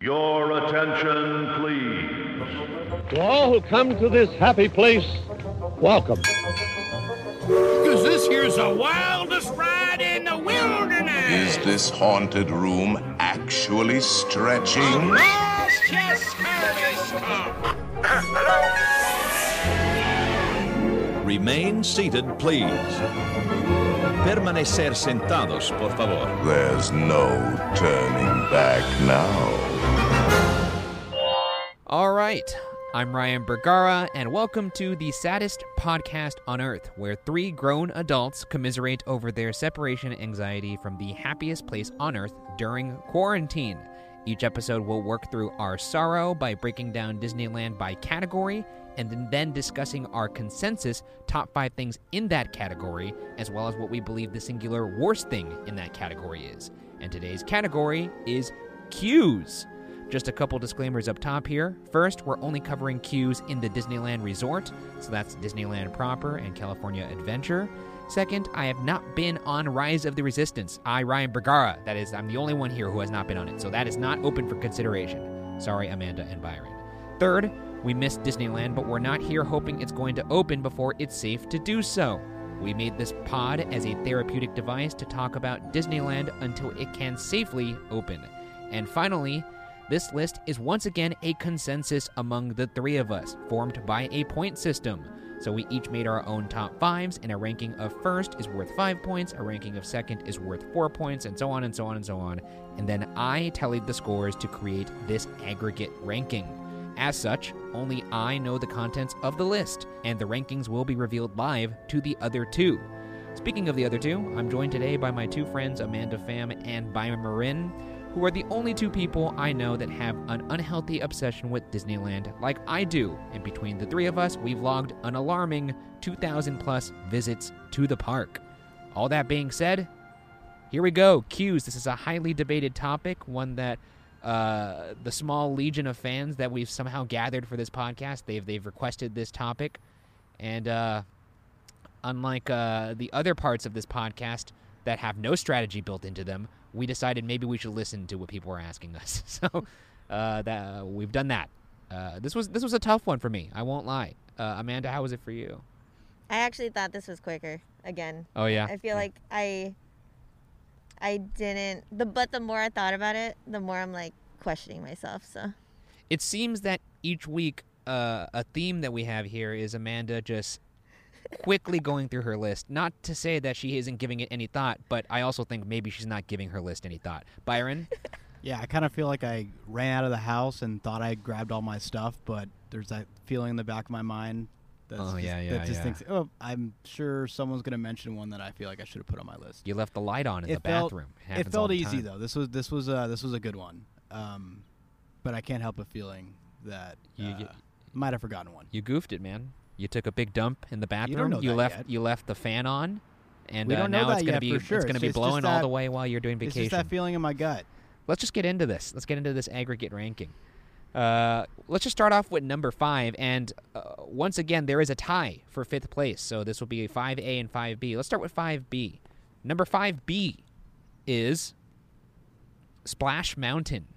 Your attention, please. To all who come to this happy place, welcome. Because this here's the wildest ride in the wilderness. Is this haunted room actually stretching? Remain seated, please. Permanecer sentados, por favor. There's no turning back now. All right, I'm Ryan Bergara, and welcome to the saddest podcast on Earth, where three grown adults commiserate over their separation anxiety from the happiest place on Earth during quarantine. Each episode will work through our sorrow by breaking down Disneyland by category, and then discussing our consensus top 5 things in that category, as well as what we believe the singular worst thing in that category is. And today's category is queues. Just a couple disclaimers up top here. First, we're only covering queues in the Disneyland Resort, so that's Disneyland proper and California Adventure. Second, I have not been on Rise of the Resistance. Ryan Bergara, that is, I'm the only one here who has not been on it, so that is not open for consideration. Sorry, Amanda and Byron. Third, we missed Disneyland, but we're not here hoping it's going to open before it's safe to do so. We made this pod as a therapeutic device to talk about Disneyland until it can safely open. And finally, this list is once again a consensus among the three of us, formed by a point system. So we each made our own top 5s, and a ranking of first is worth 5 points, a ranking of second is worth 4 points, and so on and so on and so on. And then I tallied the scores to create this aggregate ranking. As such, only I know the contents of the list, and the rankings will be revealed live to the other two. Speaking of the other two, I'm joined today by my two friends Amanda Pham and Byron Marin, who are the only two people I know that have an unhealthy obsession with Disneyland like I do. And between the three of us, we've logged an alarming 2,000 plus visits to the park. All that being said, here we go. Queues. This is a highly debated topic, one that the small legion of fans that we've somehow gathered for this podcast, they've requested this topic. And unlike the other parts of this podcast that have no strategy built into them, we decided maybe we should listen to what people were asking us. So that we've done that. This was a tough one for me, I won't lie. Amanda, how was it for you? I actually thought this was quicker again. Oh, yeah? I feel like I didn't, but the more I thought about it, the more I'm like questioning myself. So it seems that each week a theme that we have here is Amanda just quickly going through her list. Not to say that she isn't giving it any thought, but I also think maybe she's not giving her list any thought. Byron? Yeah, I kind of feel like I ran out of the house and thought I grabbed all my stuff, but there's that feeling in the back of my mind that just thinks, oh, I'm sure someone's going to mention one that I feel like I should have put on my list. You left the light on in the bathroom. It felt easy though. This was a good one, but I can't help but feeling that you might have forgotten one. You goofed it, man. You took a big dump in the bathroom. You don't know that yet. You left the fan on, and we don't know now that it's going to yet be for sure. It's going to be blowing all the way while you're doing vacation. It's just that feeling in my gut. Let's just get into this. Let's get into this aggregate ranking. Let's just start off with number 5, and once again, there is a tie for 5th place, so this will be 5A and 5B. Let's start with 5B. Number 5B is Splash Mountain.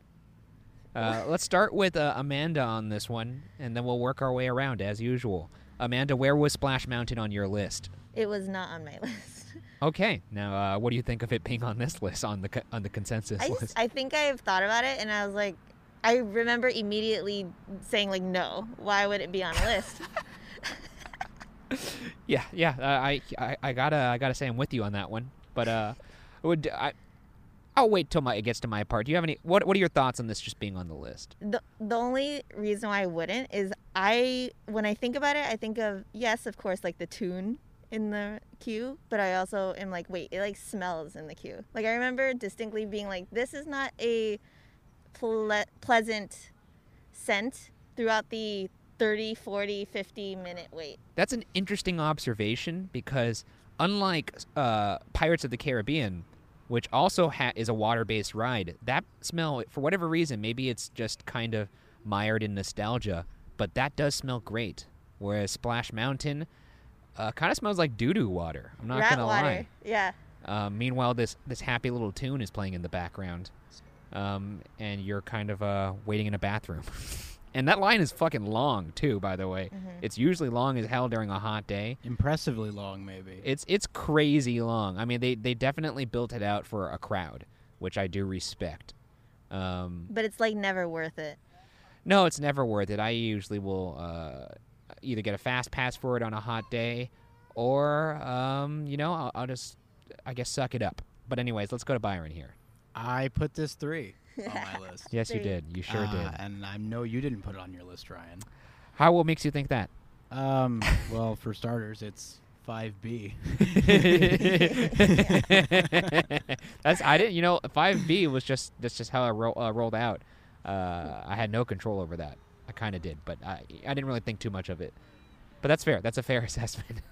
Let's start with Amanda on this one, and then we'll work our way around as usual. Amanda, where was Splash Mountain on your list? it was not on my list. Okay, now what do you think of it being on this list, on the consensus list? I think I've thought about it, and I was like, I remember immediately saying, like, no, why would it be on a list? I gotta say I'm with you on that one, but I'll wait till it gets to my part. Do you have any? What are your thoughts on this just being on the list? The only reason why I wouldn't is when I think about it, I think of, yes, of course, like the tune in the queue, but I also am like, wait, it like smells in the queue. Like I remember distinctly being like, this is not a pleasant scent throughout the 30, 40, 50-minute wait. That's an interesting observation because unlike Pirates of the Caribbean, which also is a water-based ride, that smell, for whatever reason, maybe it's just kind of mired in nostalgia, but that does smell great. Whereas Splash Mountain kind of smells like doo-doo water. I'm not going to lie. Yeah. Meanwhile, this happy little tune is playing in the background. and you're kind of waiting in a bathroom. And that line is fucking long too, by the way. Mm-hmm. It's usually long as hell during a hot day. Impressively long, maybe. It's crazy long. I mean, they definitely built it out for a crowd, which I do respect. But it's like never worth it. No, it's never worth it. I usually will either get a fast pass for it on a hot day, or I'll just, I guess, suck it up. But anyways, let's go to Byron here. I put this 3 on my list. Yes, you did. You sure did. And I know you didn't put it on your list, Ryan. What makes you think that? Well, for starters, it's 5B. I didn't. 5B was that's just how I rolled out. I had no control over that. I kind of did, but I didn't really think too much of it. But that's fair. That's a fair assessment.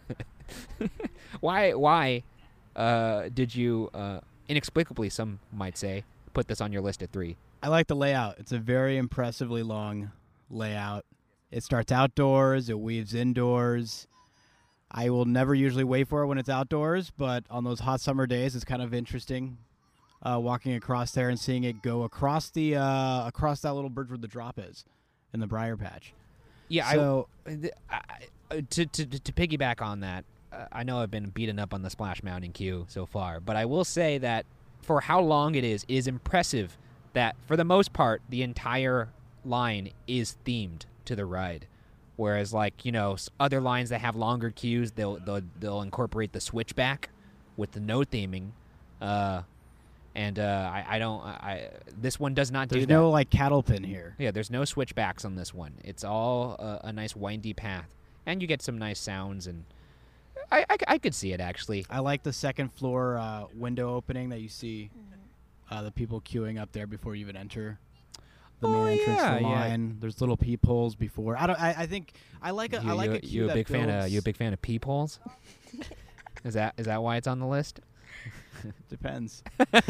Why did you inexplicably, some might say, put this on your list at 3? I like the layout. It's a very impressively long layout. It starts outdoors. It weaves indoors. I will never usually wait for it when it's outdoors, but on those hot summer days, it's kind of interesting walking across there and seeing it go across across that little bridge where the drop is in the Briar Patch. Yeah, so to piggyback on that, I know I've been beaten up on the Splash Mountain queue so far, but I will say that for how long it is impressive that, for the most part, the entire line is themed to the ride. Whereas, other lines that have longer queues, they'll incorporate the switchback with the no theming. This one does not do that. There's no, cattle pin here. Yeah, there's no switchbacks on this one. It's all a nice windy path. And you get some nice sounds, and I could see it, actually. I like the second floor window opening that you see the people queuing up there before you even enter the main entrance to the line. Yeah. There's little peepholes before. I think I like a queue you a big fan of peepholes? Is that why it's on the list? Depends.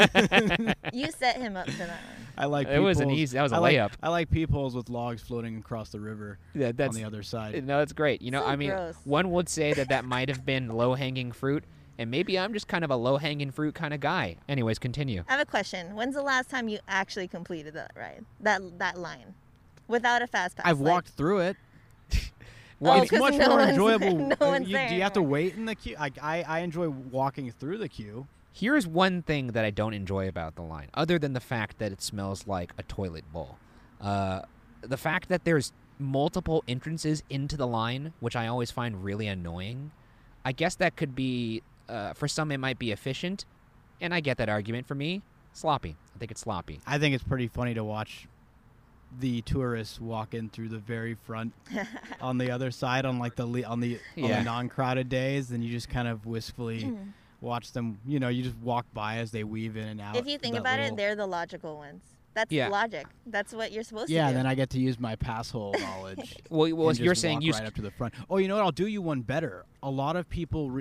You set him up for that one. I like it was an easy. That was a layup. I like peepholes with logs floating across the river. Yeah, on the other side. No, it's great. So gross. One would say that might have been low-hanging fruit, and maybe I'm just kind of a low-hanging fruit kind of guy. Anyways, continue. I have a question. When's the last time you actually completed that ride? That line, without a fast pass? I've walked through it. Well, it's much more enjoyable. No one's there. Do you have to wait in the queue? I enjoy walking through the queue. Here's one thing that I don't enjoy about the line, other than the fact that it smells like a toilet bowl. The fact that there's multiple entrances into the line, which I always find really annoying. I guess that could be, for some it might be efficient, and I get that argument. For me, sloppy. I think it's sloppy. I think it's pretty funny to watch the tourists walk in through the very front on the other side on the non-crowded days, and you just kind of wistfully watch them. You just walk by as they weave in and out. If you think about it, they're the logical ones. That's logic. That's what you're supposed to do. Yeah, and then I get to use my pass hole knowledge. well, you're saying right up to the front. Oh, you know what? I'll do you one better. A lot of people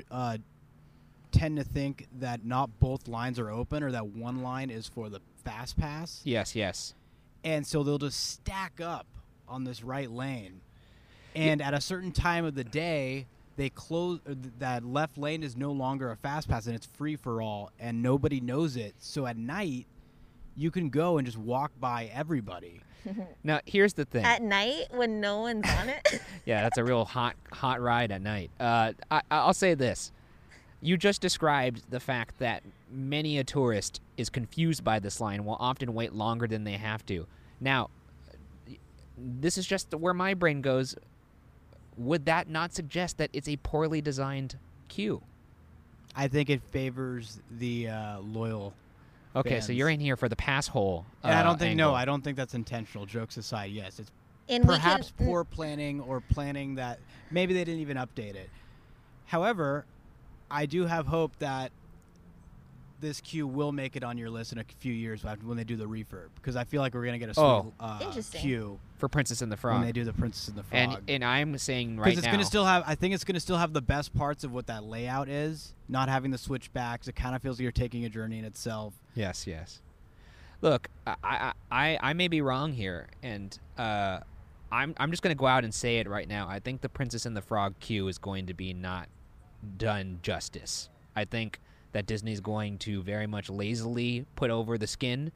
tend to think that not both lines are open, or that one line is for the fast pass. Yes. And so they'll just stack up on this right lane. And at a certain time of the day, they close. That left lane is no longer a fast pass, and it's free for all, and nobody knows it. So at night, you can go and just walk by everybody. Now, here's the thing. At night, when no one's on it? Yeah, that's a real hot ride at night. I'll say this. You just described the fact that many a tourist is confused by this line and will often wait longer than they have to. Now, this is just where my brain goes. Would that not suggest that it's a poorly designed queue? I think it favors the loyal fans. So you're in here for the pass hole I don't think angle. No, I don't think that's intentional. Jokes aside, yes. It's And perhaps poor planning, or planning that maybe they didn't even update it. However, I do have hope that this queue will make it on your list in a few years when they do the refurb, because I feel like we're going to get a sweet queue for Princess and the Frog when they do the Princess and the Frog. And I'm saying right now, because it's going to still have, I think it's going to still have the best parts of what that layout is, not having the switchbacks. It kind of feels like you're taking a journey in itself. Yes. Look, I may be wrong here, and I'm just going to go out and say it right now. I think the Princess and the Frog queue is going to be not done justice. I think that Disney's going to very much lazily put over the skin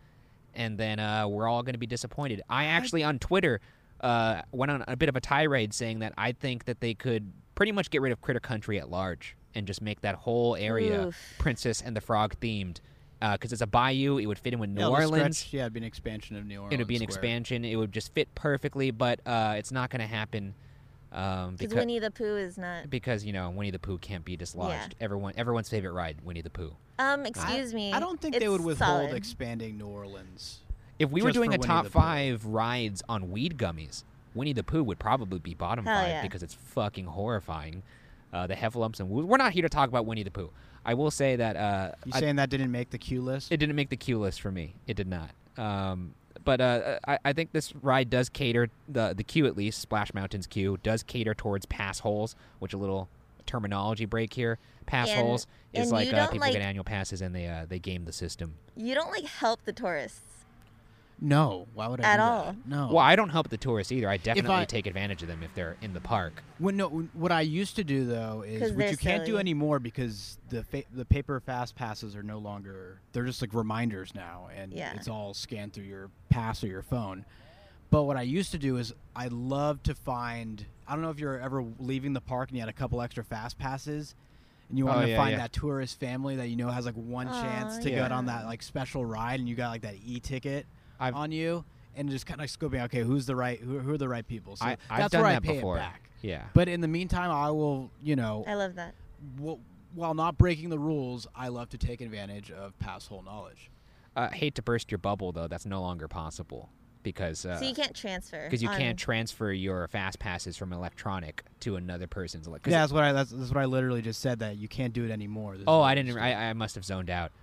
and then we're all going to be disappointed. I actually on Twitter went on a bit of a tirade saying that I think that they could pretty much get rid of Critter Country at large and just make that whole area Princess and the Frog themed. Because it's a bayou, it would fit in with New Orleans. It'd be an expansion of New Orleans. It would be an expansion. It would just fit perfectly, but it's not going to happen. Because Winnie the Pooh is not. Because Winnie the Pooh can't be dislodged. Yeah. Everyone's favorite ride, Winnie the Pooh. Excuse me. I don't think they would withhold expanding New Orleans. If we were doing a top 5 rides on weed gummies, Winnie the Pooh would probably be bottom 5 because it's fucking horrifying. The heffalumps and woos. We're not here to talk about Winnie the Pooh. I will say that. You saying that didn't make the queue list? It didn't make the queue list for me. It did not. But I think this ride does cater, the queue at least, Splash Mountain's queue, does cater towards pass holes, which a little terminology break here. Pass holes is like people get annual passes and they game the system. You don't help the tourists. No, why would I do that? No. Well, I don't help the tourists either. I definitely take advantage of them if they're in the park. What I used to do though is which you can't do anymore because the paper fast passes are no longer. They're just like reminders now, and it's all scanned through your pass or your phone. But what I used to do is I love to find. I don't know if you're ever leaving the park and you had a couple extra fast passes. And you want to find that tourist family that has one chance to get on that special ride, and you got that e-ticket on you, and just kind of scoping. Okay, who are the right people? So I've done that before. It back. Yeah. But in the meantime, I will. I love that. While not breaking the rules, I love to take advantage of pass hole knowledge. Hate to burst your bubble though, that's no longer possible. Because so you can't transfer. Because you can't transfer your fast passes from electronic to another person's. Yeah, that's what I literally just said. That you can't do it anymore. I didn't. I must have zoned out.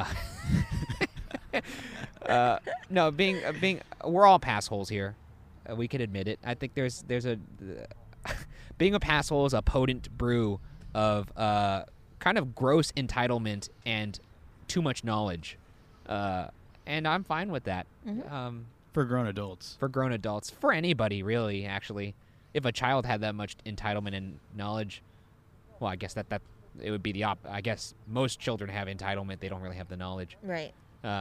No, we're all pass holes here. We can admit it. I think there's a being a pass hole is a potent brew of kind of gross entitlement and too much knowledge, and I'm fine with that. Mm-hmm. For grown adults. For anybody, really, actually. If a child had that much entitlement and knowledge, well, I guess that it would be I guess most children have entitlement. They don't really have the knowledge. Right.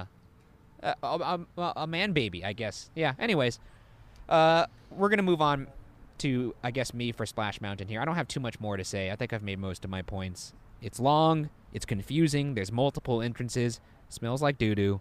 A man baby, I guess. Yeah, anyways. We're going to move on to, I guess, me for Splash Mountain here. I don't have too much more to say. I think I've made most of my points. It's long. It's confusing. There's multiple entrances. Smells like doo-doo.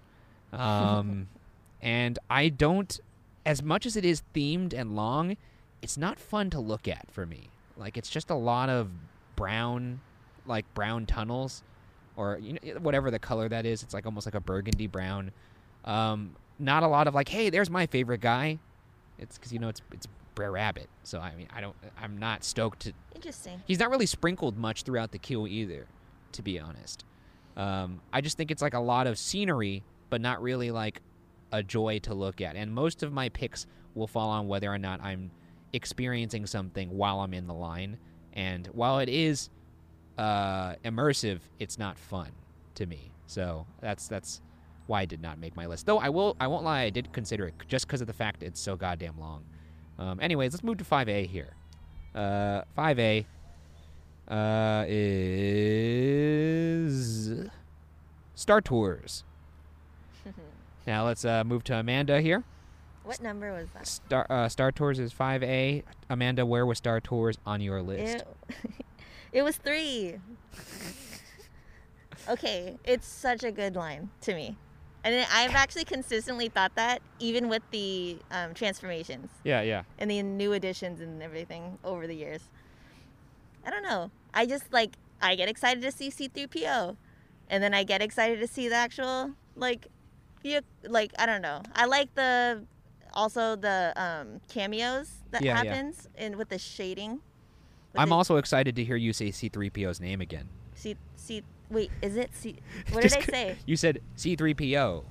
And I don't, as much as it is themed and long, it's not fun to look at for me. It's just a lot of brown tunnels, or whatever the color that is. It's almost like a burgundy brown. Not a lot of hey, there's my favorite guy. It's because it's Brer Rabbit. So I'm not stoked to. Interesting. He's not really sprinkled much throughout the queue either, to be honest. I just think it's a lot of scenery, but not really a joy to look at. And most of my picks will fall on whether or not I'm experiencing something while I'm in the line. And while it is immersive, it's not fun to me. So that's why I did not make my list. Though I won't lie, I did consider it just because of the fact it's so goddamn long. Anyways, let's move to 5A here. 5A is Star Tours. Now let's move to Amanda here. What number was that? Star Tours is 5A. Amanda, where was Star Tours on your list? It was 3. Okay, it's such a good line to me. And I've actually consistently thought that, even with the transformations. Yeah. And the new additions and everything over the years. I don't know. I just, I get excited to see C-3PO. And then I get excited to see the actual, I don't know. I like the cameos that happens with the shading. I'm also excited to hear you say C-3PO's name again. Wait, is it C? What did I say? You said C-3PO.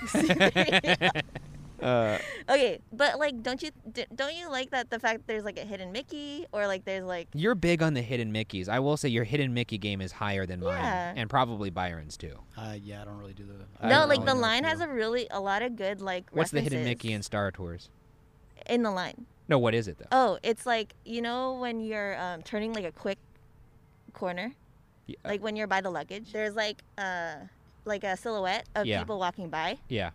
Okay, but don't you like that the fact that there's a hidden Mickey, or there's You're big on the hidden Mickeys. I will say your hidden Mickey game is higher than mine, and probably Byron's too. Yeah, I don't really do the. No, the line has a lot of good What's references. the hidden Mickey in Star Tours? In the line. No, what is it though? Oh, it's when you're turning a quick corner. Yeah. When you're by the luggage, there's a silhouette of people walking by. Yeah.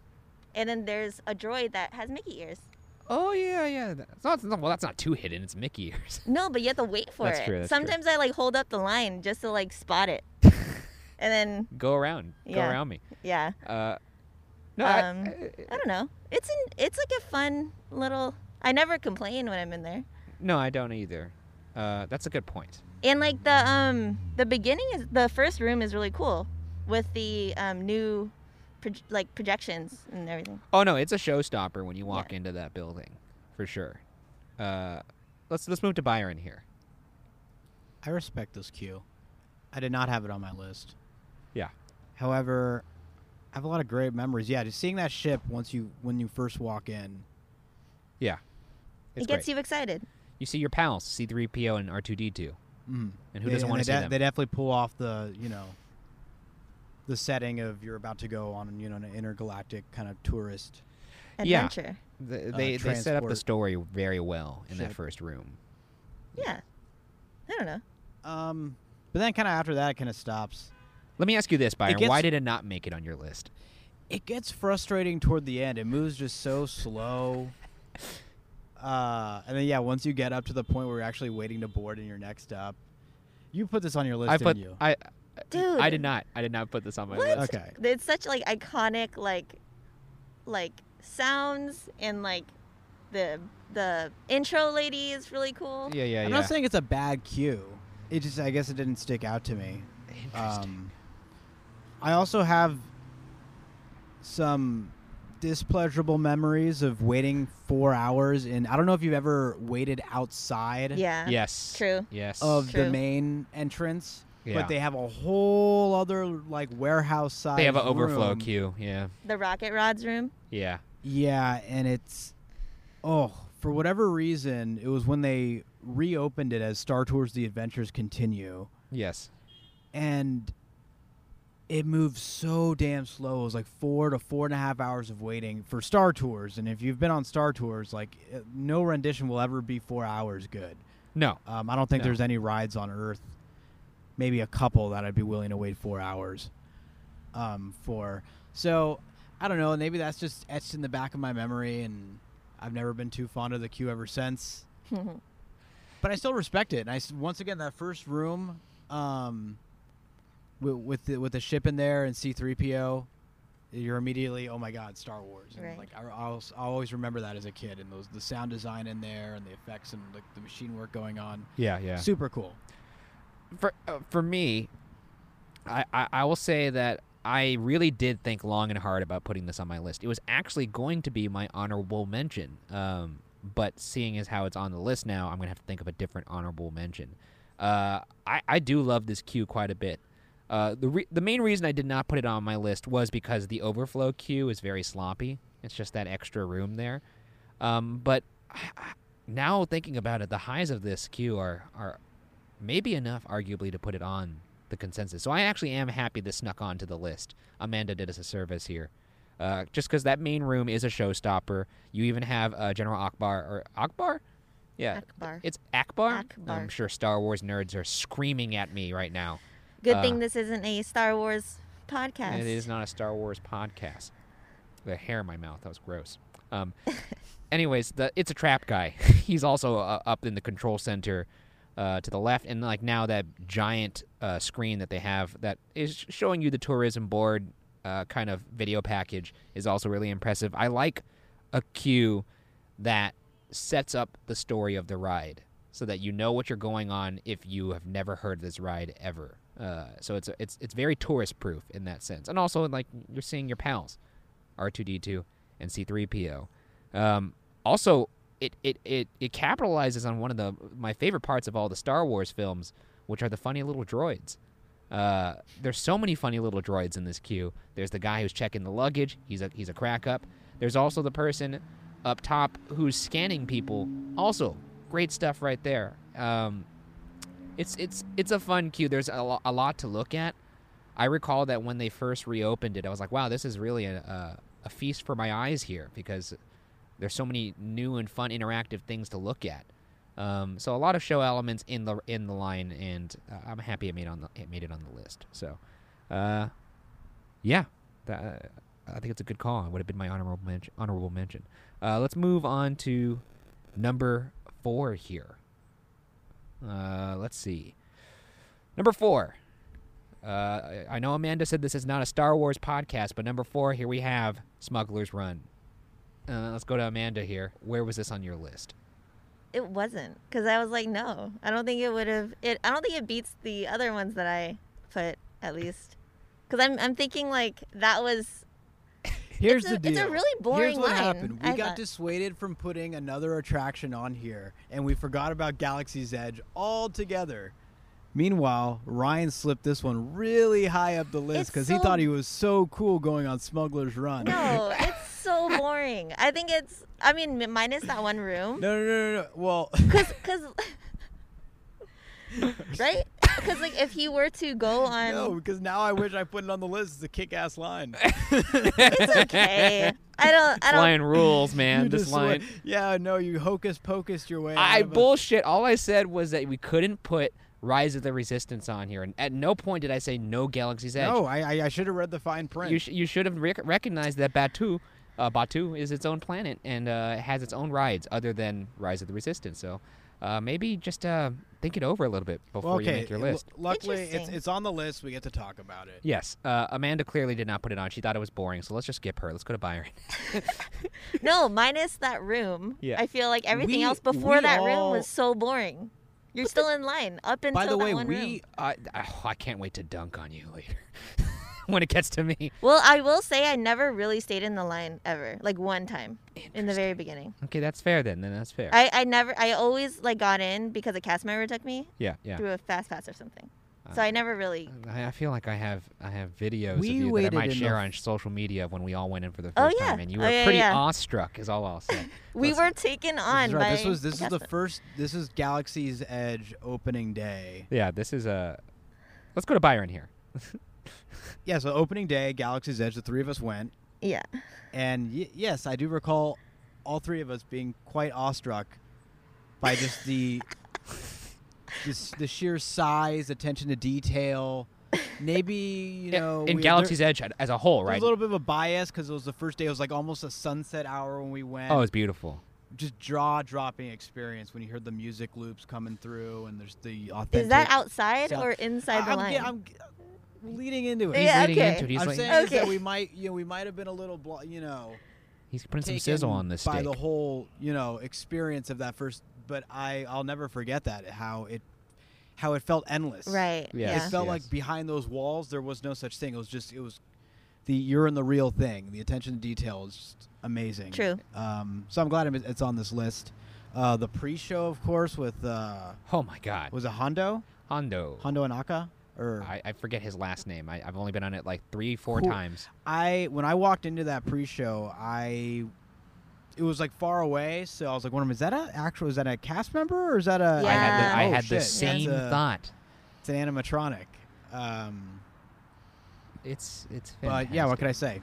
And then there's a droid that has Mickey ears. Oh yeah. That's not too hidden. It's Mickey ears. No, but you have to wait for That's it. true, that's Sometimes I like hold up the line just to like spot it, and then Go around me. yeah. No, I don't know. It's like a fun little. I never complain when I'm in there. no, I don't either. That's a good point. And like the beginning is the first room is really cool with the new projections and everything. Oh no, it's a showstopper when you walk into that building, for sure. Let's move to Byron here. I respect this queue. I did not have it on my list. Yeah. However, I have a lot of great memories. Yeah, just seeing that ship when you first walk in. Yeah. It gets you excited. You see your pals, C-3PO and R2-D2. Mm. And who doesn't want to see them? They definitely pull off the setting of you're about to go on an intergalactic kind of tourist adventure. Yeah. They set up the story very well in that first room. Yeah. I don't know. But then kind of after that, it kind of stops. Let me ask you this, Byron. Why did it not make it on your list? It gets frustrating toward the end. It moves just so slow. And then, once you get up to the point where you're actually waiting to board and you're next up, you put this on your list, didn't you? Dude. I did not. I did not put this on my list. Okay. It's such like iconic like sounds, and like the intro lady is really cool. Yeah. I'm not saying it's a bad cue. It just, I guess it didn't stick out to me. Interesting. I also have some displeasurable memories of waiting 4 hours I don't know if you've ever waited outside Yes. True. Yes. of the main entrance. Yeah. But they have a whole other like warehouse size. They have an overflow room. queue. Yeah. The rocket rods room. Yeah. Yeah, and it's for whatever reason, it was when they reopened it as Star Tours: The Adventures Continue. Yes. And it moved so damn slow. It was like 4 to 4.5 hours of waiting for Star Tours. And if you've been on Star Tours, like no rendition will ever be 4 hours good. No. I don't think there's any rides on Earth, maybe a couple that I'd be willing to wait 4 hours for. So I don't know. Maybe that's just etched in the back of my memory, and I've never been too fond of the queue ever since. But I still respect it. And once again, that first room, with the ship in there and C-3PO, you're immediately, oh my God, Star Wars. And right. like I'll always remember that as a kid, and the sound design in there and the effects and the machine work going on. Yeah. Super cool. For me, I will say that I really did think long and hard about putting this on my list. It was actually going to be my honorable mention, but seeing as how it's on the list now, I'm going to have to think of a different honorable mention. I do love this queue quite a bit. The main reason I did not put it on my list was because the overflow queue is very sloppy. It's just that extra room there. But now thinking about it, the highs of this queue are maybe enough, arguably, to put it on the consensus. So I actually am happy this snuck onto the list. Amanda did us a service here. Just because that main room is a showstopper. You even have General Akbar? Yeah. Akbar. It's Akbar? Akbar. I'm sure Star Wars nerds are screaming at me right now. Good thing this isn't a Star Wars podcast. It is not a Star Wars podcast. The hair in my mouth, that was gross. Anyways, it's a trap guy. He's also up in the control center to the left, and like now that giant screen that they have that is showing you the tourism board kind of video package is also really impressive. I like a queue that sets up the story of the ride so that you know what you're going on if you have never heard this ride ever. So it's very tourist proof in that sense, and also like you're seeing your pals, R2-D2 and C-3PO. Also, it capitalizes on one of my favorite parts of all the Star Wars films, which are the funny little droids. There's so many funny little droids in this queue. There's the guy who's checking the luggage. He's a crack up. There's also the person up top who's scanning people. Also, great stuff right there. It's a fun queue. There's a lot to look at. I recall that when they first reopened it, I was like, wow, this is really a feast for my eyes here, because there's so many new and fun interactive things to look at. So a lot of show elements in the line, and I'm happy it made it on the list. So, yeah, I think it's a good call. It would have been my honorable mention. Let's move on to number 4 here. Let's see. Number 4. I know Amanda said this is not a Star Wars podcast, but number 4, here we have Smuggler's Run. Let's go to Amanda here. Where was this on your list? It wasn't, because I was like, no. I don't think it would have. I don't think it beats the other ones that I put, at least. Because I'm thinking, like, that was... Here's the deal. It's a really boring Here's what line, happened. We I got thought. dissuaded from putting another attraction on here, and we forgot about Galaxy's Edge altogether. Meanwhile, Ryan slipped this one really high up the list because he thought he was so cool going on Smuggler's Run. No, it's so boring. I think it's... I mean, minus that one room. No. Well... Because... right? Because, like, if he were to go on... No, because now I wish I put it on the list. It's a kick-ass line. It's okay. I don't... Line rules, man. You This just line. Yeah, no, you hocus-pocused your way I out of bullshit. All I said was that we couldn't put Rise of the Resistance on here, and at no point did I say no Galaxy's Edge. No, I should have read the fine print. You should have recognized that Batuu is its own planet and has its own rides other than Rise of the Resistance. So maybe just think it over a little bit before you make your list. Luckily, it's on the list. We get to talk about it. Yes. Amanda clearly did not put it on. She thought it was boring, so let's just skip her. Let's go to Byron. No, minus that room. Yeah. I feel like everything else before that room was so boring. You're still in line up until By the way, that one room. I can't wait to dunk on you later when it gets to me. Well, I will say I never really stayed in the line ever. Like one time in the very beginning. Okay, that's fair then. Then that's fair. I always like got in because a cast member took me. Yeah. Through a fast pass or something. So I never really. I feel like I have videos We of you that I waited might share enough. on social media of when we all went in for the Oh, first yeah. time, and you Oh, were yeah, pretty yeah. awestruck, is all I'll say. We were taken on by. This is a the cast member. first. This is Galaxy's Edge opening day. Yeah, this is a. Let's go to Byron here. Yeah, so opening day, Galaxy's Edge. The three of us went, Yeah. and yes, I do recall all three of us being quite awestruck by just the sheer size, attention to detail. Maybe in Galaxy's Edge as a whole, There right? was a little bit of a bias because it was the first day. It was like almost a sunset hour when we went. Oh, it's beautiful. Just jaw-dropping experience when you heard the music loops coming through, and there's the authentic. Is that outside sound. or inside the line? I'm leading into it. He's Yeah, leading okay. into it. He's I'm like, saying is that Okay. we might have been a little, he's putting some taken sizzle on this by steak. the whole, experience of that first. But I'll never forget that how it felt endless. Right. Yes. It felt like behind those walls there was no such thing. It was you're in the real thing. The attention to detail is just amazing. True. So I'm glad it's on this list. The pre-show, of course, with Oh my God. was it Hondo Anaka? Or I forget his last name. I've only been on it like 3-4 Cool. times. when I walked into that pre-show, it was like far away, so I was like, wondering, is that a cast member or is that a? Yeah. I Oh, had the shit. same It's thought. It's an animatronic. It's fantastic. But yeah, what can I say?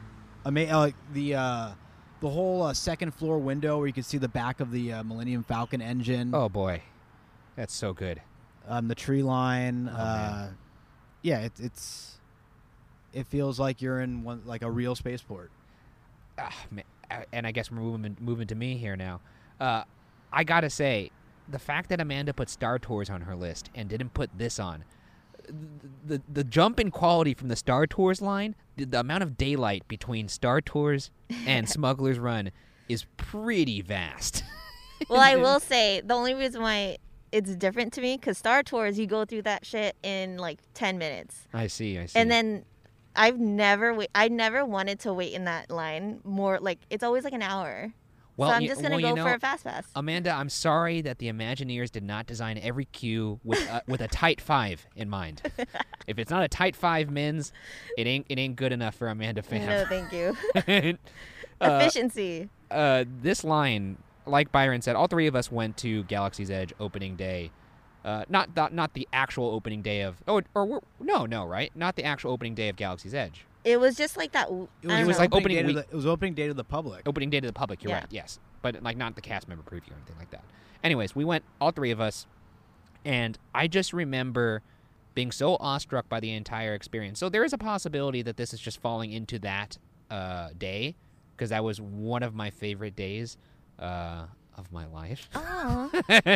The whole second floor window where you could see the back of the Millennium Falcon engine. Oh boy, that's so good. The tree line. Oh, man. Yeah, it feels like you're in like a real spaceport. Man, and I guess we're moving to me here now. I gotta say, the fact that Amanda put Star Tours on her list and didn't put this on, the jump in quality from the Star Tours line, the amount of daylight between Star Tours and Smuggler's Run is pretty vast. Well, I will say the only reason why it's different to me because Star Tours you go through that shit in like 10 minutes. I see. And then I never wanted to wait in that line more. Like it's always like an hour. Well, so I'm just gonna go for a fast pass. Amanda, I'm sorry that the Imagineers did not design every queue with a tight 5 in mind. If it's not a tight 5 mins, it ain't good enough for Amanda Pham. No, thank you. Efficiency. This line, like Byron said, all three of us went to Galaxy's Edge opening day. Not the actual opening day of right? Not the actual opening day of Galaxy's Edge. It was just like that. It was like opening week. It was opening day to the public. Opening day to the public. You're Yeah. right. Yes, but like not the cast member preview or anything like that. Anyways, we went, all three of us, and I just remember being so awestruck by the entire experience. So there is a possibility that this is just falling into that day, because that was one of my favorite days of my life. Oh,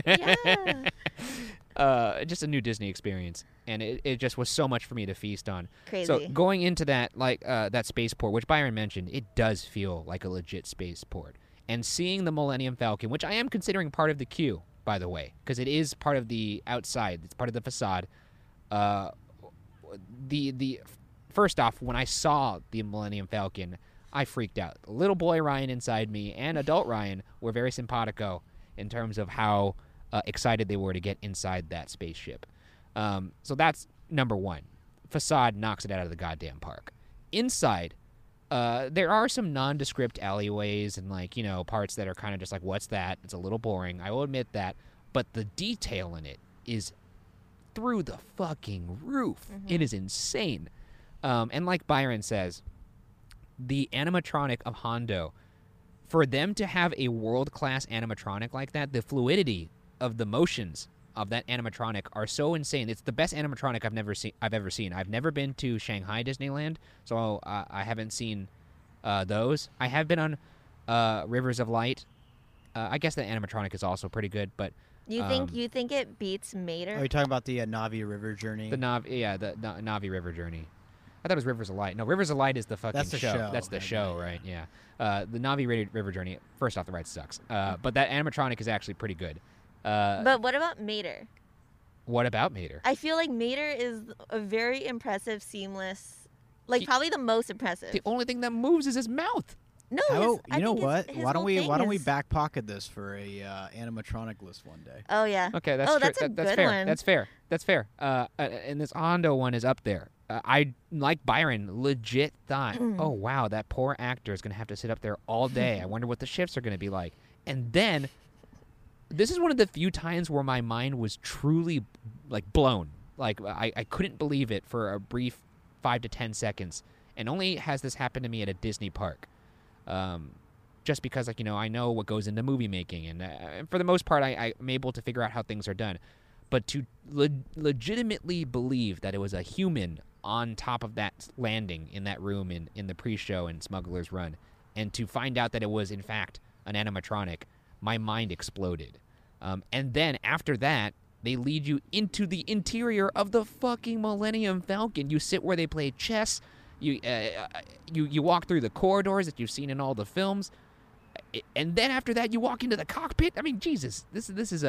yeah. Just a new Disney experience, and it just was so much for me to feast on. Crazy. So going into that, like that spaceport, which Byron mentioned, it does feel like a legit spaceport. And seeing the Millennium Falcon, which I am considering part of the queue, by the way, because it is part of the outside, it's part of the facade. The first off, when I saw the Millennium Falcon, I freaked out. Little boy Ryan inside me and adult Ryan were very simpatico in terms of how excited they were to get inside that spaceship. So that's number one. Facade knocks it out of the goddamn park. Inside, there are some nondescript alleyways and, like, you know, parts that are kind of just like, what's that? It's a little boring. I will admit that. But the detail in it is through the fucking roof. Mm-hmm. It is insane. And like Byron says, the animatronic of Hondo, for them to have a world-class animatronic like that, the fluidity of the motions of that animatronic are so insane. It's the best animatronic I've ever seen. I've never been to Shanghai Disneyland, so I haven't seen those. I have been on Rivers of Light. I guess the animatronic is also pretty good, but you think it beats Mater? Are you talking about the Navi River Journey? The Navi River Journey. I thought it was Rivers of Light. No, Rivers of Light is the fucking That's the show. That's the show, right? Yeah. The Navi River Journey. First off, the ride sucks. But that animatronic is actually pretty good. But what about Mater? What about Mater? I feel like Mater is a very impressive, seamless, probably the most impressive. The only thing that moves is his mouth. No, you know what? Why don't we back pocket this for a animatronic list one day? Oh yeah. Okay, that's true. That's a that's good fair. one. That's fair. And this Hondo one is up there. I, like Byron, legit thought, oh wow, that poor actor is gonna have to sit up there all day. I wonder what the shifts are gonna be like. And then, this is one of the few times where my mind was truly blown. Like I couldn't believe it for a brief 5 to 10 seconds. And only has this happened to me at a Disney park. Just because, I know what goes into movie making, and for the most part, I'm able to figure out how things are done. But to legitimately believe that it was a human on top of that landing in that room in the pre-show in Smuggler's Run, and to find out that it was, in fact, an animatronic, my mind exploded. And then, after that, they lead you into the interior of the fucking Millennium Falcon. You sit where they play chess. You walk through the corridors that you've seen in all the films, and then after that you walk into the cockpit. I mean, Jesus, this is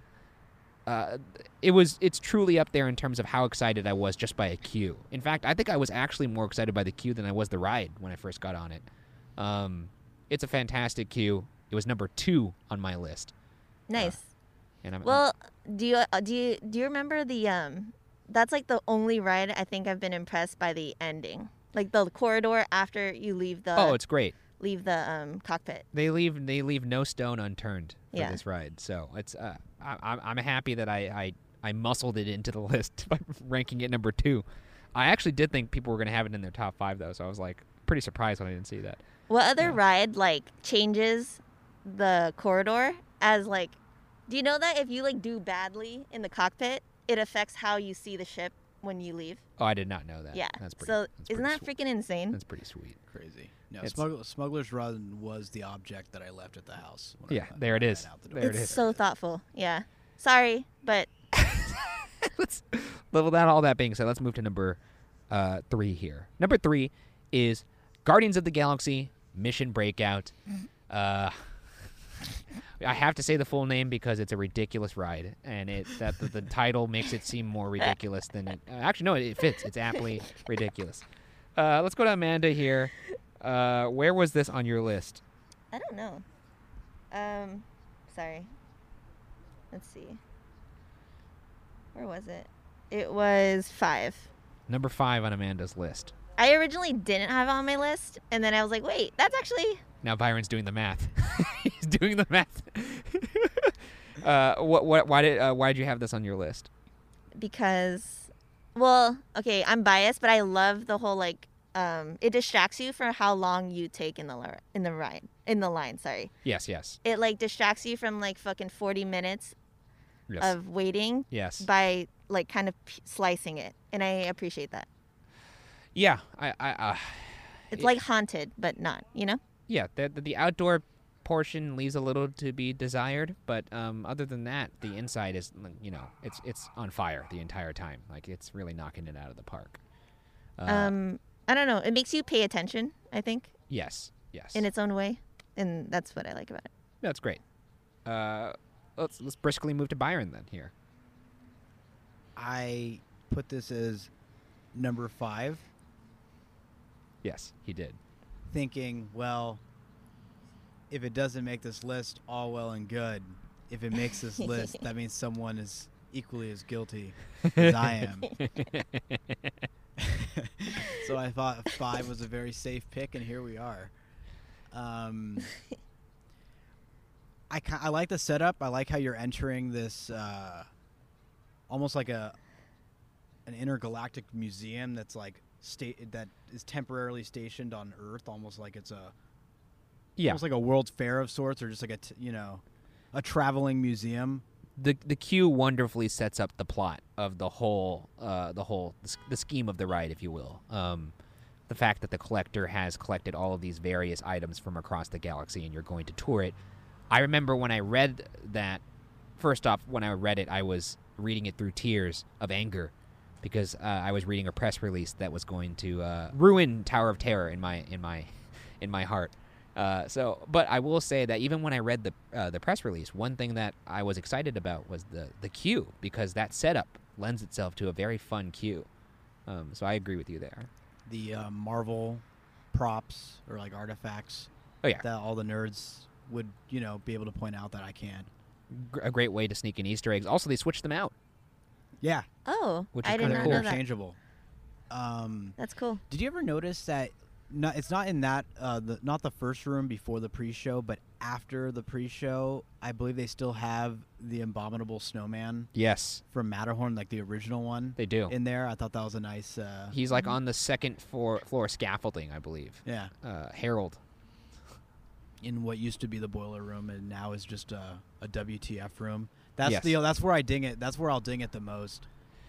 it's truly up there in terms of how excited I was just by a queue. In fact, I think I was actually more excited by the queue than I was the ride when I first got on it. It's a fantastic queue. It was number 2 on my list. Nice. And do you remember the that's like the only ride I think I've been impressed by the ending. Like the corridor after you leave the it's great. Leave the cockpit. They leave no stone unturned for this ride. So it's I'm happy that I muscled it into the list by ranking it number 2. I actually did think people were going to have it in their top 5 though, so I was pretty surprised when I didn't see that. What other ride changes the corridor as do you know that if you do badly in the cockpit, it affects how you see the ship when you leave? Oh, I did not know that. Yeah. That's pretty, so isn't that freaking insane? That's pretty sweet. Crazy. No, Smuggler's Run was the object that I left at the house. There it is. There it is. It's so thoughtful. Yeah. Sorry, but let's all that being said, let's move to number 3 here. Number 3 is Guardians of the Galaxy Mission Breakout. I have to say the full name because it's a ridiculous ride, and the title makes it seem more ridiculous than it. Actually, no, it fits. It's aptly ridiculous. Let's go to Amanda here. Where was this on your list? I don't know. Sorry. Let's see. Where was it? It was 5. Number 5 on Amanda's list. I originally didn't have it on my list, and then I was like, wait, that's actually... Now Byron's doing the math. He's doing the math. Why did you have this on your list? Because, well, okay, I'm biased, but I love the whole it distracts you for how long you take in the line. Sorry. Yes. It distracts you from fucking 40 minutes of waiting. Yes. By kind of slicing it, and I appreciate that. Yeah, It's like haunted, but not, you know? Yeah, the outdoor portion leaves a little to be desired, but other than that, the inside is, you know, it's on fire the entire time. Like, it's really knocking it out of the park. I don't know. It makes you pay attention, I think. Yes. In its own way, and that's what I like about it. That's great. Let's briskly move to Byron then here. I put this as number 5. Yes, he did. Thinking, well, if it doesn't make this list, all well and good. If it makes this list, that means someone is equally as guilty as I am. So I thought 5 was a very safe pick, and here we are. I like the setup. I like how you're entering this almost like an intergalactic museum that's like that is temporarily stationed on Earth, almost like it's almost like a World's Fair of sorts, or just like a traveling museum. The queue wonderfully sets up the plot of the scheme of the ride, if you will. The fact that the collector has collected all of these various items from across the galaxy, and you're going to tour it. I remember when I read that. First off, when I read it, I was reading it through tears of anger, because I was reading a press release that was going to ruin Tower of Terror in my heart. But I will say that even when I read the press release, one thing that I was excited about was the queue, because that setup lends itself to a very fun queue. So I agree with you there. The Marvel props or like artifacts. Oh yeah, that all the nerds would be able to point out that I can't. A great way to sneak in Easter eggs. Also, they switched them out. Yeah. Oh, which I is did kind not of cool. know that. Interchangeable. That's cool. Did you ever notice that? It's not in that not the first room before the pre-show, but after the pre-show, I believe they still have the Abominable Snowman. Yes. From Matterhorn, like the original one. They do. In there, I thought that was a nice. He's like on the second floor scaffolding, I believe. Yeah. Harold. In what used to be the boiler room and now is just a WTF room. That's yes. That's where I ding it. That's where I'll ding it the most.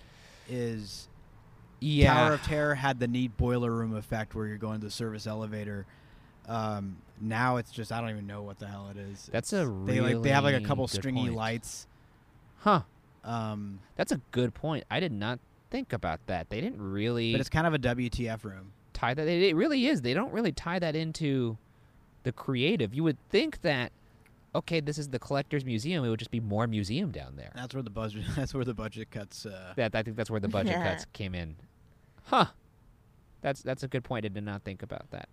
Is Tower Tower of Terror had the neat boiler room effect where you're going to the service elevator. Now it's just I don't even know what the hell it is. That's they have like a couple stringy point. lights. Huh. That's a good point. I did not think about that. They didn't really. But it's kind of a WTF room. Tie that. It really is. They don't really tie that into the creative. You would think that, okay, this is the collector's museum. It would just be more museum down there. That's where the budget. That's where the budget cuts. I think that's where the budget cuts came in. Huh. That's a good point. I did not think about that.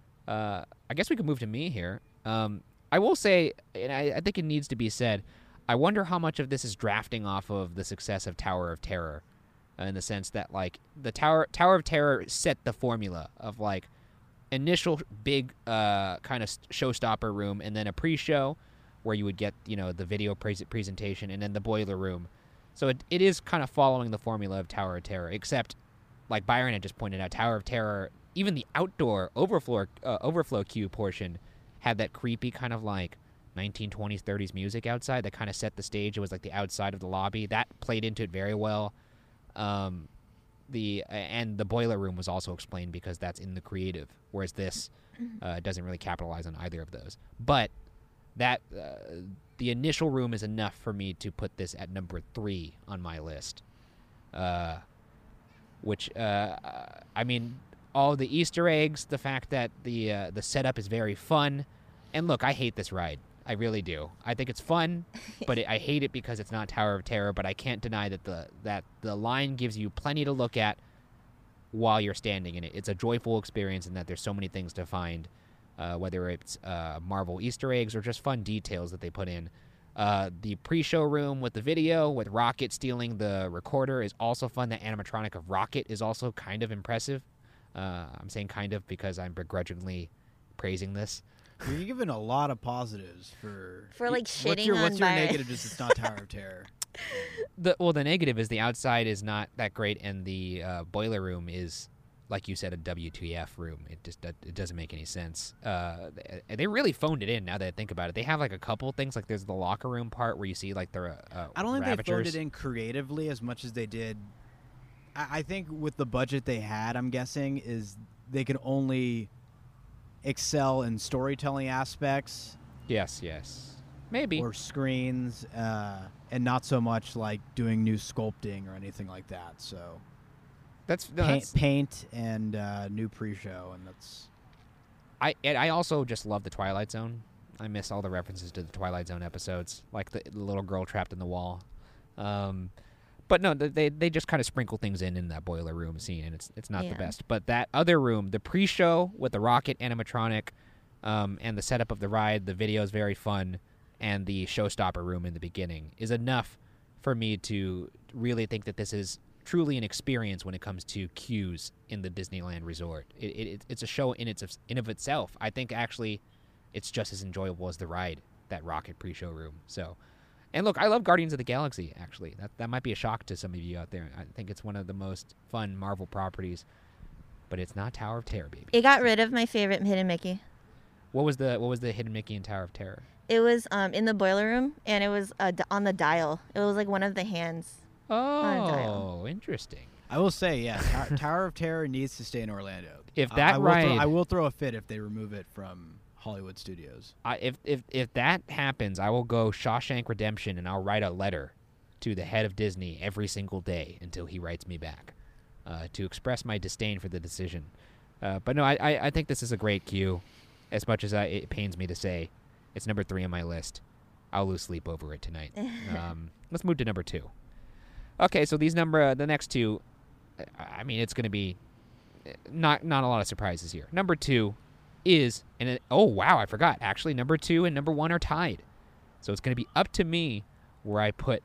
I guess we could move to me here. I will say, and I think it needs to be said, I wonder how much of this is drafting off of the success of Tower of Terror, in the sense that like the Tower of Terror set the formula of like initial big kind of showstopper room, and then a pre-show where you would get the video presentation, and then the boiler room. So it is kind of following the formula of Tower of Terror, except like Byron had just pointed out, Tower of Terror, even the outdoor overflow queue portion had that creepy kind of like 1920s 30s music outside that kind of set the stage. It was like the outside of the lobby that played into it very well. And the boiler room was also explained because that's in the creative, whereas this doesn't really capitalize on either of those. But that the initial room is enough for me to put this at number 3 on my list. Which I mean, all the Easter eggs, the fact that the setup is very fun, and look, I hate this ride. I really do. I think it's fun, but I hate it because it's not Tower of Terror. But I can't deny that the line gives you plenty to look at while you're standing in it. It's a joyful experience in that there's so many things to find, whether it's Marvel Easter eggs or just fun details that they put in. The pre-show room with the video with Rocket stealing the recorder is also fun. The animatronic of Rocket is also kind of impressive. I'm saying kind of because I'm begrudgingly praising this. You're giving a lot of positives for like shitting on what's your Byron? negative? Just it's not Tower of Terror. The negative is the outside is not that great, and the boiler room is, like you said, a WTF room. It doesn't make any sense. They really phoned it in. Now that I think about it, they have like a couple things. Like there's the locker room part where you see like the I don't think Ravagers. they phoned it in creatively as much as they did. I think with the budget they had, I'm guessing is they could only excel in storytelling aspects. Yes. Maybe. Or screens, and not so much like doing new sculpting or anything like that. So that's paint and new pre-show, and that's. I also just love the Twilight Zone. I miss all the references to the Twilight Zone episodes, like the little girl trapped in the wall. But no, they just kind of sprinkle things in that boiler room scene, and it's not the best. But that other room, the pre-show with the rocket animatronic, and the setup of the ride, the video is very fun, and the showstopper room in the beginning is enough for me to really think that this is truly an experience when it comes to queues in the Disneyland Resort. It's a show in of itself. I think actually it's just as enjoyable as the ride, that rocket pre-show room. So, and look, I love Guardians of the Galaxy, actually. That might be a shock to some of you out there. I think it's one of the most fun Marvel properties, but it's not Tower of Terror, baby. It got rid of my favorite Hidden Mickey. What was the Hidden Mickey in Tower of Terror? It was in the boiler room, and it was on the dial. It was like one of the hands. Oh, interesting. I will say, yeah, Tower of Terror needs to stay in Orlando. If that ride, I will throw a fit if they remove it from Hollywood Studios. If that happens, I will go Shawshank Redemption, and I'll write a letter to the head of Disney every single day until he writes me back to express my disdain for the decision. But no, I think this is a great queue. As much as it pains me to say, it's number 3 on my list. I'll lose sleep over it tonight. Let's move to number 2. Okay, so the next two, I mean, it's going to be not a lot of surprises here. Number 2 is, oh wow, I forgot. Actually, number 2 and number 1 are tied. So it's going to be up to me where I put.